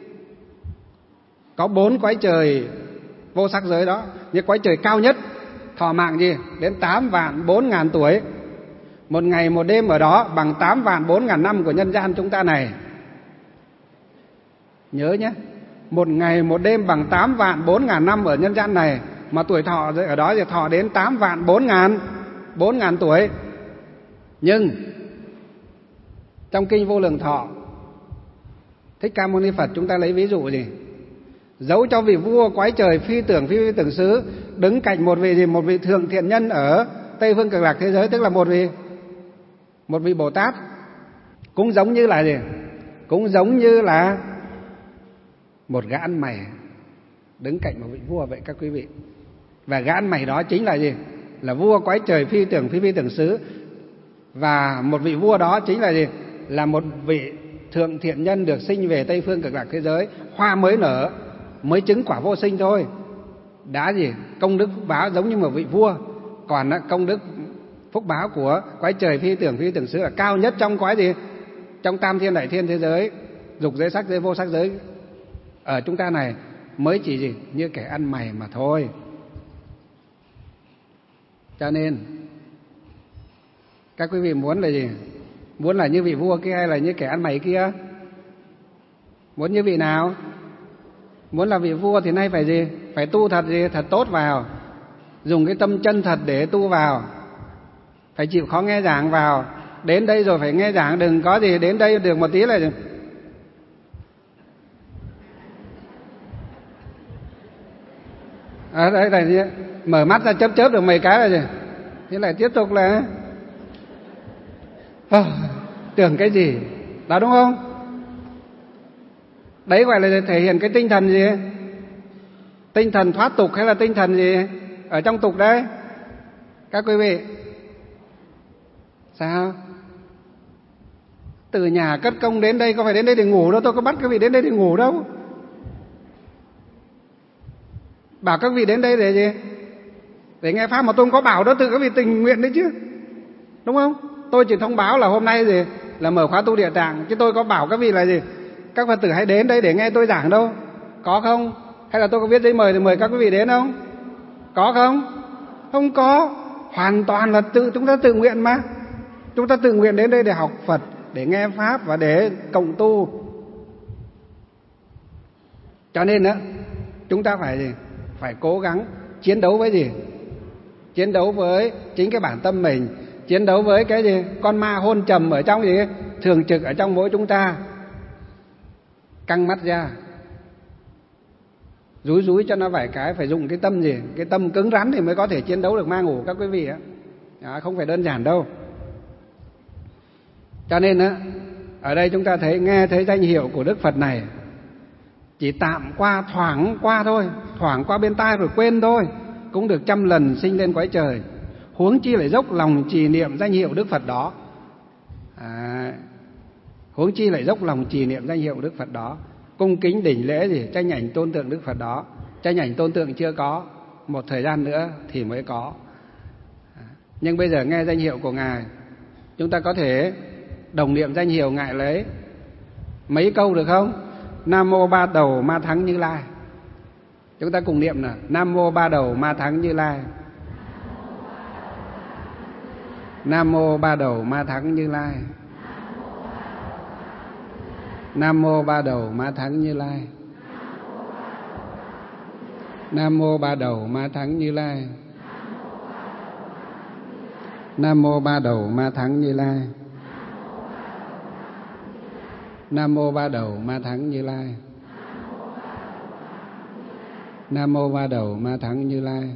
Có bốn cõi trời vô sắc giới đó. Nhưng cõi trời cao nhất thọ mạng gì? Đến tám vạn bốn ngàn tuổi. Một ngày một đêm ở đó bằng tám vạn bốn ngàn năm của nhân gian chúng ta này. Nhớ nhé, một ngày một đêm bằng tám vạn bốn ngàn năm ở nhân gian này, mà tuổi thọ ở đó thì thọ đến tám vạn bốn ngàn bốn ngàn tuổi. Nhưng trong kinh Vô Lượng Thọ, Thích Ca Mâu Ni Phật chúng ta lấy ví dụ gì? Dấu cho vị vua cõi trời phi tưởng phi phi tưởng xứ đứng cạnh một vị gì? Một vị thượng thiện nhân ở Tây Phương Cực Lạc thế giới, tức là một vị một vị Bồ Tát. Cũng giống như là gì? Cũng giống như là một gã ăn mày đứng cạnh một vị vua vậy các quý vị. Và gã ăn mày đó chính là gì? Là vua cõi trời phi tưởng phi phi tưởng xứ. Và một vị vua đó chính là gì? Là một vị thượng thiện nhân được sinh về Tây Phương Cực Lạc thế giới. Hoa mới nở, mới chứng quả vô sinh thôi, đã gì? Công đức phúc báo giống như một vị vua. Còn công đức phúc báo của cõi trời phi tưởng phi tưởng xứ là cao nhất trong cõi gì? Trong tam thiên đại thiên thế giới, dục giới, sắc giới, vô sắc giới ở chúng ta này mới chỉ gì? Như kẻ ăn mày mà thôi. Cho nên các quý vị muốn là gì? Muốn là như vị vua kia hay là như kẻ ăn mày kia? Muốn như vị nào? Muốn là vị vua thì nay phải gì? Phải tu thật gì? Thật tốt vào. Dùng cái tâm chân thật để tu vào. Phải chịu khó nghe giảng vào. Đến đây rồi phải nghe giảng, đừng có gì đến đây được một tí là gì? À, đây là gì? Mở mắt ra chớp chớp được mấy cái là gì? Thế lại tiếp tục là à, tưởng cái gì? Đó đúng không? Đấy gọi là thể hiện cái tinh thần gì? Tinh thần thoát tục hay là tinh thần gì? Ở trong tục đấy. Các quý vị. Sao? Từ nhà cất công đến đây có phải đến đây để ngủ đâu, tôi có bắt các vị đến đây để ngủ đâu. Bảo các vị đến đây để gì? Để nghe pháp mà tôi không có bảo đó, tự các vị tình nguyện đấy chứ. Đúng không? Tôi chỉ thông báo là hôm nay gì? Là mở khóa tu Địa Tạng, chứ tôi có bảo các vị là gì? Các Phật tử hãy đến đây để nghe tôi giảng đâu. Có không? Hay là tôi có viết giấy mời thì mời các quý vị đến không? Có không? Không có. Hoàn toàn là tự chúng ta tự nguyện mà. Chúng ta tự nguyện đến đây để học Phật, để nghe pháp và để cộng tu. Cho nên đó, chúng ta phải gì? Phải cố gắng chiến đấu với gì? Chiến đấu với chính cái bản tâm mình, chiến đấu với cái gì? Con ma hôn trầm ở trong gì? Thường trực ở trong mỗi chúng ta. Căng mắt ra, rúi rúi cho nó vài cái, phải dùng cái tâm gì? Cái tâm cứng rắn thì mới có thể chiến đấu được ma ngủ các quý vị ạ. Đó, không phải đơn giản đâu. Cho nên á, ở đây chúng ta thấy nghe thấy danh hiệu của Đức Phật này chỉ tạm qua, thoảng qua thôi, thoảng qua bên tai rồi quên thôi, cũng được trăm lần sinh lên cõi trời. Huống chi lại dốc lòng trì niệm danh hiệu Đức Phật đó. À, huống chi lại dốc lòng trì niệm danh hiệu Đức Phật đó, cung kính đỉnh lễ gì? Tranh ảnh tôn tượng Đức Phật đó. Tranh ảnh tôn tượng chưa có, một thời gian nữa thì mới có. Nhưng bây giờ nghe danh hiệu của Ngài, chúng ta có thể đồng niệm danh hiệu Ngài lấy mấy câu được không? Nam mô ba đầu ma thắng Như Lai. Chúng ta cùng niệm nào. Nam mô ba đầu ma thắng Như Lai. Nam mô Ba Đầu Ma Thắng Như Lai. Nam mô Ba Đầu Ma Thắng Như Lai. Nam mô Ba Đầu Ma Thắng Như Lai. Nam mô Ba Đầu Ma Thắng Như Lai. Nam mô Ba Đầu Ma Thắng Như Lai. Nam mô Ba Đầu Ma Thắng Như Lai.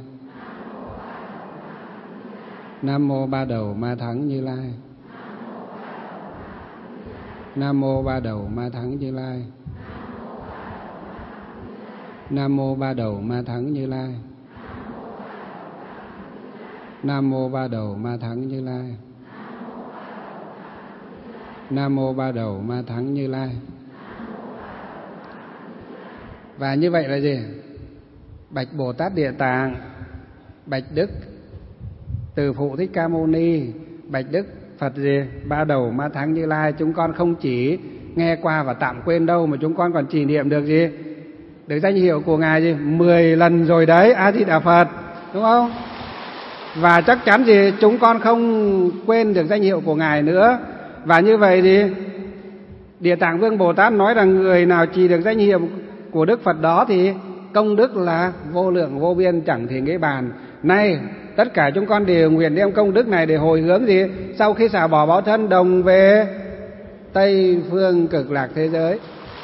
Nam mô Ba Đầu Ma Thắng Như Lai. Nam mô Ba Đầu Ma Thắng Như Lai. Nam mô Ba Đầu Ma Thắng Như Lai. Nam mô Ba Đầu Ma Thắng Như Lai. Nam mô Ba Đầu Ma Thắng Như Lai. Và như vậy là gì? Bạch Bồ Tát Địa Tạng, bạch Đức Từ Phụ Thích Ca Mâu Ni, bạch Đức Phật gì? Ba Đầu Ma Thắng Như Lai. Chúng con không chỉ nghe qua và tạm quên đâu, mà chúng con còn trì niệm được gì? Được danh hiệu của Ngài gì? Mười lần rồi đấy, A Di Đà Phật, đúng không? Và chắc chắn gì? Chúng con không quên được danh hiệu của Ngài nữa. Và như vậy thì Địa Tạng Vương Bồ Tát nói rằng người nào trì được danh hiệu của Đức Phật đó thì công đức là vô lượng vô biên, chẳng thể nghĩ bàn. Nay tất cả chúng con đều nguyện đem công đức này để hồi hướng gì? Sau khi xả bỏ báo thân, đồng về Tây Phương Cực Lạc thế giới.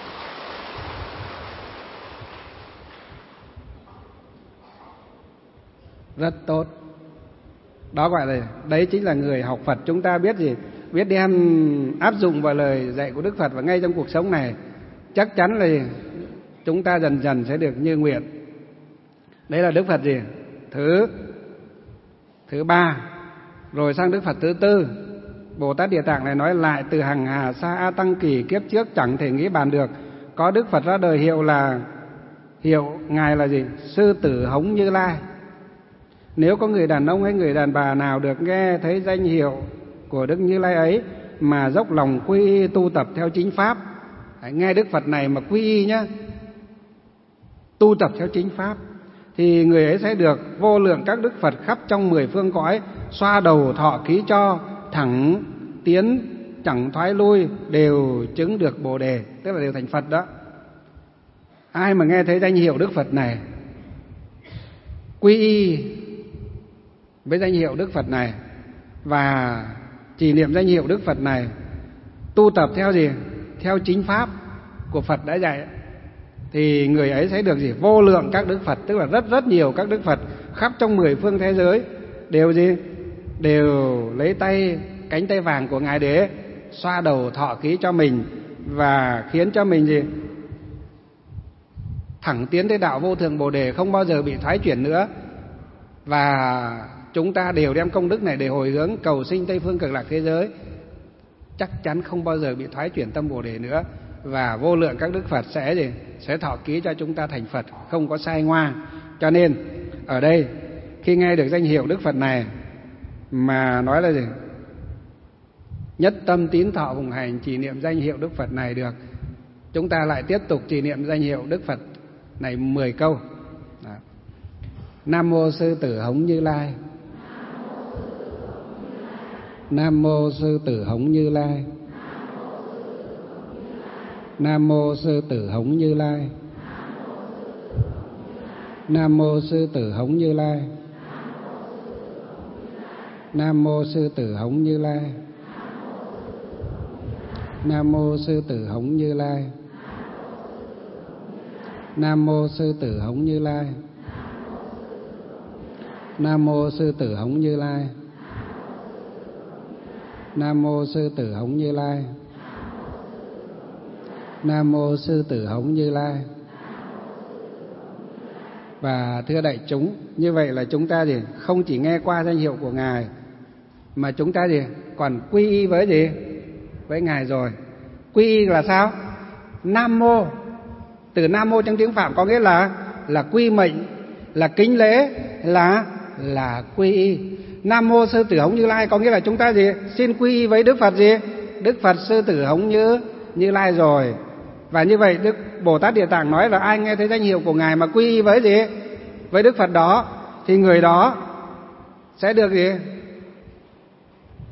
Rất tốt. Đó gọi là, đấy chính là người học Phật. Chúng ta biết gì? Biết đem áp dụng vào lời dạy của Đức Phật và ngay trong cuộc sống này, chắc chắn là chúng ta dần dần sẽ được như nguyện. Đấy là Đức Phật gì? Thứ Thứ ba. Rồi sang Đức Phật thứ tư. Bồ Tát Địa Tạng này nói lại: từ hằng hà sa a tăng kỳ kiếp trước chẳng thể nghĩ bàn được, có Đức Phật ra đời hiệu là hiệu Ngài là gì? Sư Tử Hống Như Lai. Nếu có người đàn ông hay người đàn bà nào được nghe thấy danh hiệu của Đức Như Lai ấy mà dốc lòng quy y tu tập theo chính pháp, hãy nghe Đức Phật này mà quy y nhá, tu tập theo chính pháp, thì người ấy sẽ được vô lượng các Đức Phật khắp trong mười phương cõi xoa đầu thọ ký cho, thẳng tiến chẳng thoái lui, đều chứng được Bồ Đề, tức là đều thành Phật đó. Ai mà nghe thấy danh hiệu Đức Phật này, quy y với danh hiệu Đức Phật này và trì niệm danh hiệu Đức Phật này, tu tập theo gì? Theo chính pháp của Phật đã dạy, thì người ấy sẽ được gì? Vô lượng các Đức Phật, tức là rất rất nhiều các Đức Phật khắp trong mười phương thế giới đều gì? Đều lấy tay, cánh tay vàng của Ngài để xoa đầu thọ ký cho mình và khiến cho mình gì? Thẳng tiến tới đạo vô thượng Bồ Đề, không bao giờ bị thoái chuyển nữa. Và chúng ta đều đem công đức này để hồi hướng cầu sinh Tây Phương Cực Lạc thế giới, chắc chắn không bao giờ bị thoái chuyển tâm Bồ Đề nữa. Và vô lượng các Đức Phật sẽ gì? Sẽ thọ ký cho chúng ta thành Phật, không có sai ngoa. Cho nên ở đây khi nghe được danh hiệu Đức Phật này mà nói là gì? Nhất tâm tín thọ phụng hành trì niệm danh hiệu Đức Phật này được, chúng ta lại tiếp tục trì niệm danh hiệu Đức Phật này mười câu. Đó. Nam mô Sư Tử Hống Như Lai. Nam mô Sư Tử Hống Như Lai. Nam mô Sư Tử Hống Như Lai. Nam mô Sư Tử Hống Như Lai. Nam mô Sư Tử Hống Như Lai. Nam mô Sư Tử Hống Như Lai. Nam mô Sư Tử Hống Như Lai. Nam mô Sư Tử Hống Như Lai. Nam mô Sư Tử Hống Như Lai. Nam mô Sư Tử Hống Như Lai. Và thưa đại chúng, như vậy là chúng ta gì? Không chỉ nghe qua danh hiệu của Ngài, mà chúng ta gì? Còn quy y với gì? Với Ngài rồi. Quy y là sao? Nam mô. Từ Nam mô trong tiếng Phạm có nghĩa là là quy mệnh, là kính lễ, là là quy y. Nam mô Sư Tử Hống Như Lai có nghĩa là chúng ta gì? Xin quy y với Đức Phật gì? Đức Phật Sư Tử Hống Như Như Lai rồi. Và như vậy Đức Bồ Tát Địa Tạng nói là ai nghe thấy danh hiệu của Ngài mà quy y với gì? Với Đức Phật đó, thì người đó sẽ được gì?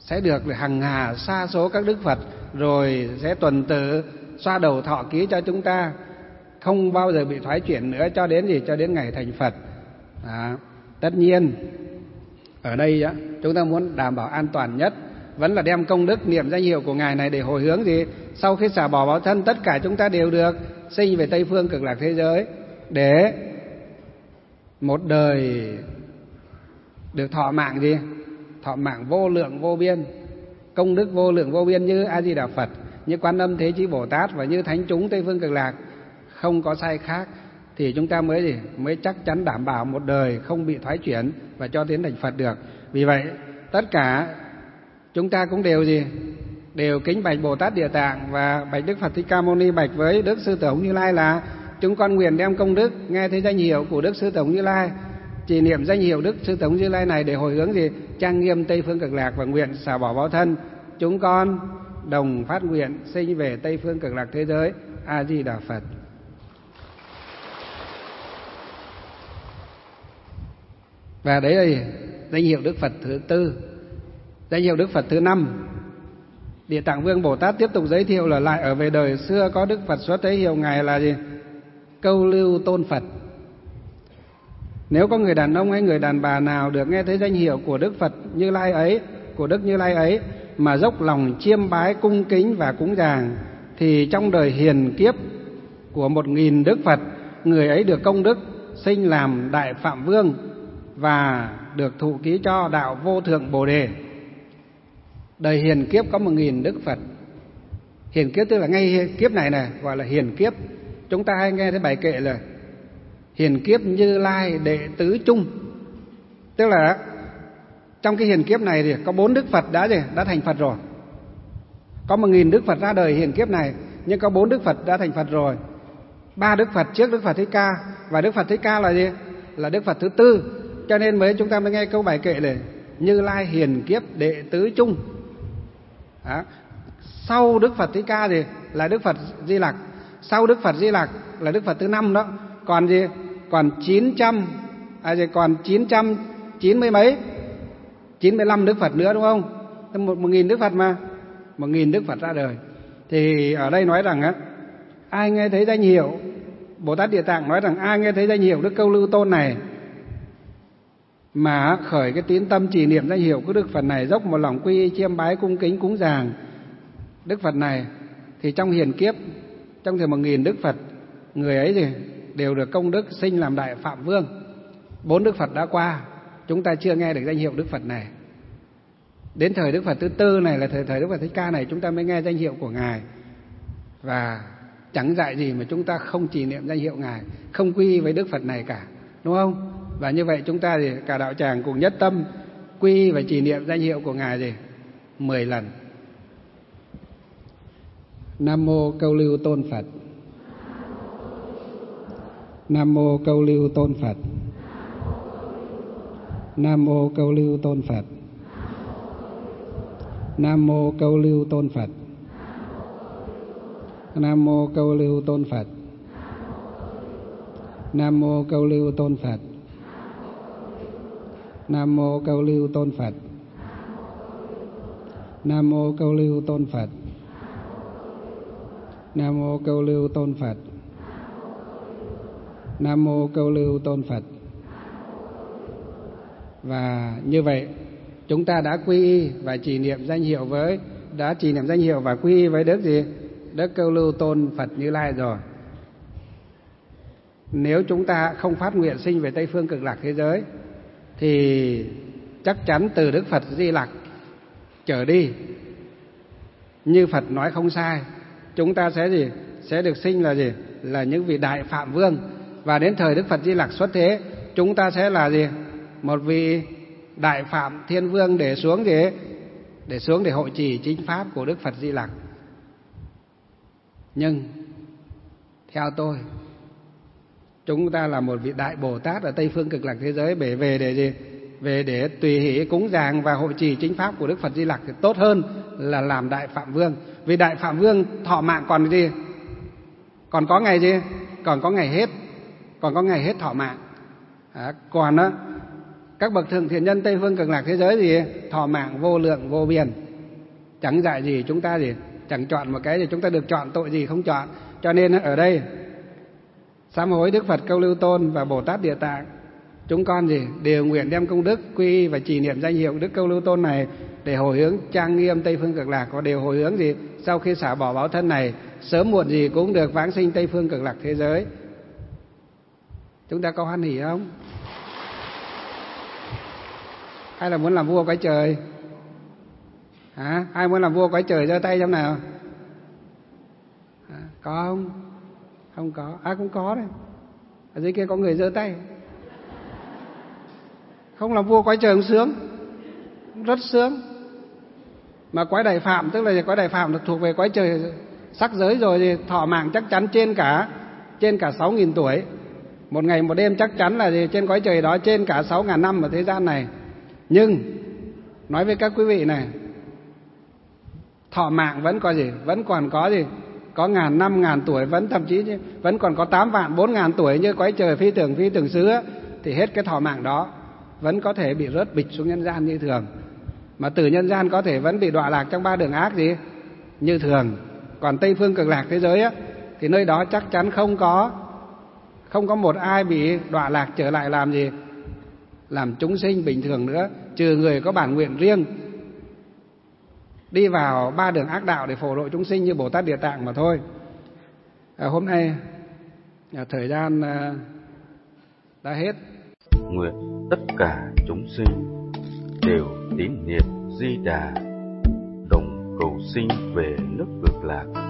sẽ được hằng hà sa số các đức Phật, rồi sẽ tuần tự xoa đầu thọ ký cho chúng ta, không bao giờ bị thoái chuyển nữa cho đến gì cho đến ngày thành Phật. Đó. Tất nhiên ở đây á, chúng ta muốn đảm bảo an toàn nhất vẫn là đem công đức niệm danh hiệu của Ngài này để hồi hướng gì sau khi xả bỏ báo thân, tất cả chúng ta đều được sinh về Tây phương cực lạc thế giới, để một đời được thọ mạng gì thọ mạng vô lượng vô biên, công đức vô lượng vô biên như A Di Đà Phật, như Quan Âm Thế Chí Bồ Tát và như thánh chúng Tây phương cực lạc, không có sai khác, thì chúng ta mới gì mới chắc chắn đảm bảo một đời không bị thoái chuyển và cho đến thành Phật được. Vì vậy tất cả chúng ta cũng đều gì đều kính bạch Bồ Tát Địa Tạng và bạch Đức Phật Thích Ca Mâu Ni, bạch với Đức Sư Tử Như Lai là chúng con nguyện đem công đức nghe thấy danh hiệu của Đức Sư Tử Như Lai, trì niệm danh hiệu Đức Sư Tử Như Lai này để hồi hướng gì trang nghiêm Tây phương cực lạc và nguyện xả bỏ báo thân, chúng con đồng phát nguyện sinh về Tây phương cực lạc thế giới. A Di Đà Phật. Và đấy là danh hiệu Đức Phật thứ tư. Danh hiệu Đức Phật thứ năm, Địa Tạng Vương Bồ Tát tiếp tục giới thiệu là lại ở về đời xưa có Đức Phật xuất thế hiệu Ngài là gì Câu Lưu Tôn Phật. Nếu có người đàn ông hay người đàn bà nào được nghe thấy danh hiệu của Đức Phật Như Lai ấy, của Đức Như Lai ấy mà dốc lòng chiêm bái cung kính và cúng dường, thì trong đời hiền kiếp của một nghìn Đức Phật, người ấy được công đức sinh làm Đại Phạm Vương và được thụ ký cho đạo Vô Thượng Bồ Đề. Đời hiền kiếp có một nghìn Đức Phật. Hiền kiếp tức là ngay kiếp này này gọi là hiền kiếp. Chúng ta hay nghe thấy bài kệ là hiền kiếp Như Lai đệ tứ chung, tức là trong cái hiền kiếp này thì có bốn Đức Phật đã gì đã thành Phật rồi. Có một nghìn Đức Phật ra đời hiền kiếp này, nhưng có bốn Đức Phật đã thành Phật rồi. Ba Đức Phật trước Đức Phật Thích Ca, và Đức Phật Thích Ca là gì là Đức Phật thứ tư. Cho nên mới chúng ta mới nghe câu bài kệ này Như Lai hiền kiếp đệ tứ chung. Đó. Sau Đức Phật Thích Ca thì là Đức Phật Di Lặc, sau Đức Phật Di Lặc là Đức Phật thứ năm đó. Còn gì còn chín trăm à gì còn chín trăm chín mươi mấy chín mươi lăm Đức Phật nữa, đúng không? Một, một nghìn Đức Phật mà một nghìn Đức Phật ra đời. Thì ở đây nói rằng á, ai nghe thấy danh hiệu Bồ Tát Địa Tạng nói rằng ai nghe thấy danh hiệu Đức Câu Lưu Tôn này mà khởi cái tín tâm trì niệm danh hiệu của Đức Phật này, dốc một lòng quy y chiêm bái cung kính cúng dường Đức Phật này, thì trong hiền kiếp, trong thời một nghìn Đức Phật, người ấy thì đều được công đức sinh làm Đại Phạm Vương. Bốn Đức Phật đã qua, chúng ta chưa nghe được danh hiệu Đức Phật này. Đến thời Đức Phật thứ tư này là thời thời Đức Phật Thích Ca này, chúng ta mới nghe danh hiệu của Ngài. Và chẳng dạy gì mà chúng ta không trì niệm danh hiệu Ngài, không quy y với Đức Phật này cả, đúng không? Và như vậy chúng ta thì cả đạo tràng cùng nhất tâm quy y và trì niệm danh hiệu của Ngài gì mười lần. Nam mô Câu Lưu Tôn Phật. Nam mô Câu Lưu Tôn Phật. Nam mô Câu Lưu Tôn Phật. Nam mô Câu Lưu Tôn Phật. Nam mô Câu Lưu Tôn Phật. Nam mô Câu Lưu Tôn Phật. Nam mô Câu Lưu Tôn Phật. Nam mô Câu Lưu Tôn Phật. Nam mô Câu Lưu Tôn Phật. Nam mô Câu Lưu Tôn Phật. Và như vậy chúng ta đã quy y và trì niệm danh hiệu với đã trì niệm danh hiệu và quy y với Đức gì Đức Câu Lưu Tôn Phật Như Lai rồi. Nếu chúng ta không phát nguyện sinh về Tây phương cực lạc thế giới thì chắc chắn từ Đức Phật Di Lặc trở đi, như Phật nói không sai, chúng ta sẽ gì sẽ được sinh là gì là những vị Đại Phạm Vương. Và đến thời Đức Phật Di Lặc xuất thế, chúng ta sẽ là gì một vị Đại Phạm Thiên Vương để xuống gì để xuống để hộ trì chính pháp của Đức Phật Di Lặc. Nhưng theo tôi, chúng ta là một vị Đại Bồ Tát ở Tây phương cực lạc thế giới, để về để gì về để tùy hỷ cúng dường và hộ trì chính pháp của Đức Phật Di Lặc thì tốt hơn là làm Đại Phạm Vương. Vì Đại Phạm Vương thọ mạng còn gì còn có ngày gì còn có ngày hết còn có ngày hết thọ mạng. À, còn á Các bậc thượng thiện nhân Tây phương Cực Lạc thế giới gì thọ mạng vô lượng vô biên, chẳng dạy gì chúng ta gì, chẳng chọn một cái gì chúng ta được chọn, tội gì không chọn. Cho nên ở đây sám hối Đức Phật Câu Lưu Tôn và Bồ Tát Địa Tạng, chúng con gì đều nguyện đem công đức quy và trì niệm danh hiệu Đức Câu Lưu Tôn này để hồi hướng trang nghiêm Tây phương Cực Lạc, và đều hồi hướng gì sau khi xả bỏ báo thân này sớm muộn gì cũng được vãng sinh Tây phương Cực Lạc thế giới. Chúng ta có hoan hỉ không? Hay là muốn làm vua cõi trời? Hả? Ai muốn làm vua cõi trời giơ tay xem nào. À, có không? Không có. À cũng có đấy. Ở dưới kia có người giơ tay. Không làm vua cõi trời cũng sướng, rất sướng. Mà cõi đại phạm, tức là cõi đại phạm thuộc về cõi trời sắc giới rồi, thì thọ mạng chắc chắn trên cả trên cả sáu nghìn tuổi. Một ngày một đêm chắc chắn là gì trên cõi trời đó trên cả sáu ngàn năm ở thế gian này. Nhưng nói với các quý vị này, thọ mạng vẫn có gì, vẫn còn có gì, có ngàn năm ngàn tuổi, vẫn thậm chí vẫn còn có tám vạn bốn ngàn tuổi như cõi trời phi tưởng phi tưởng xứ, thì hết cái thọ mạng đó vẫn có thể bị rớt bịch xuống nhân gian như thường. Mà từ nhân gian có thể vẫn bị đọa lạc trong ba đường ác gì như thường. Còn Tây phương Cực Lạc thế giới á, thì nơi đó chắc chắn không có không có một ai bị đọa lạc trở lại làm gì, làm chúng sinh bình thường nữa, trừ người có bản nguyện riêng đi vào ba đường ác đạo để phổ độ chúng sinh như Bồ Tát Địa Tạng mà thôi. À, hôm nay à, thời gian à, đã hết. Nguyện tất cả chúng sinh đều tín niệm Di Đà, đồng cầu sinh về nước Cực Lạc.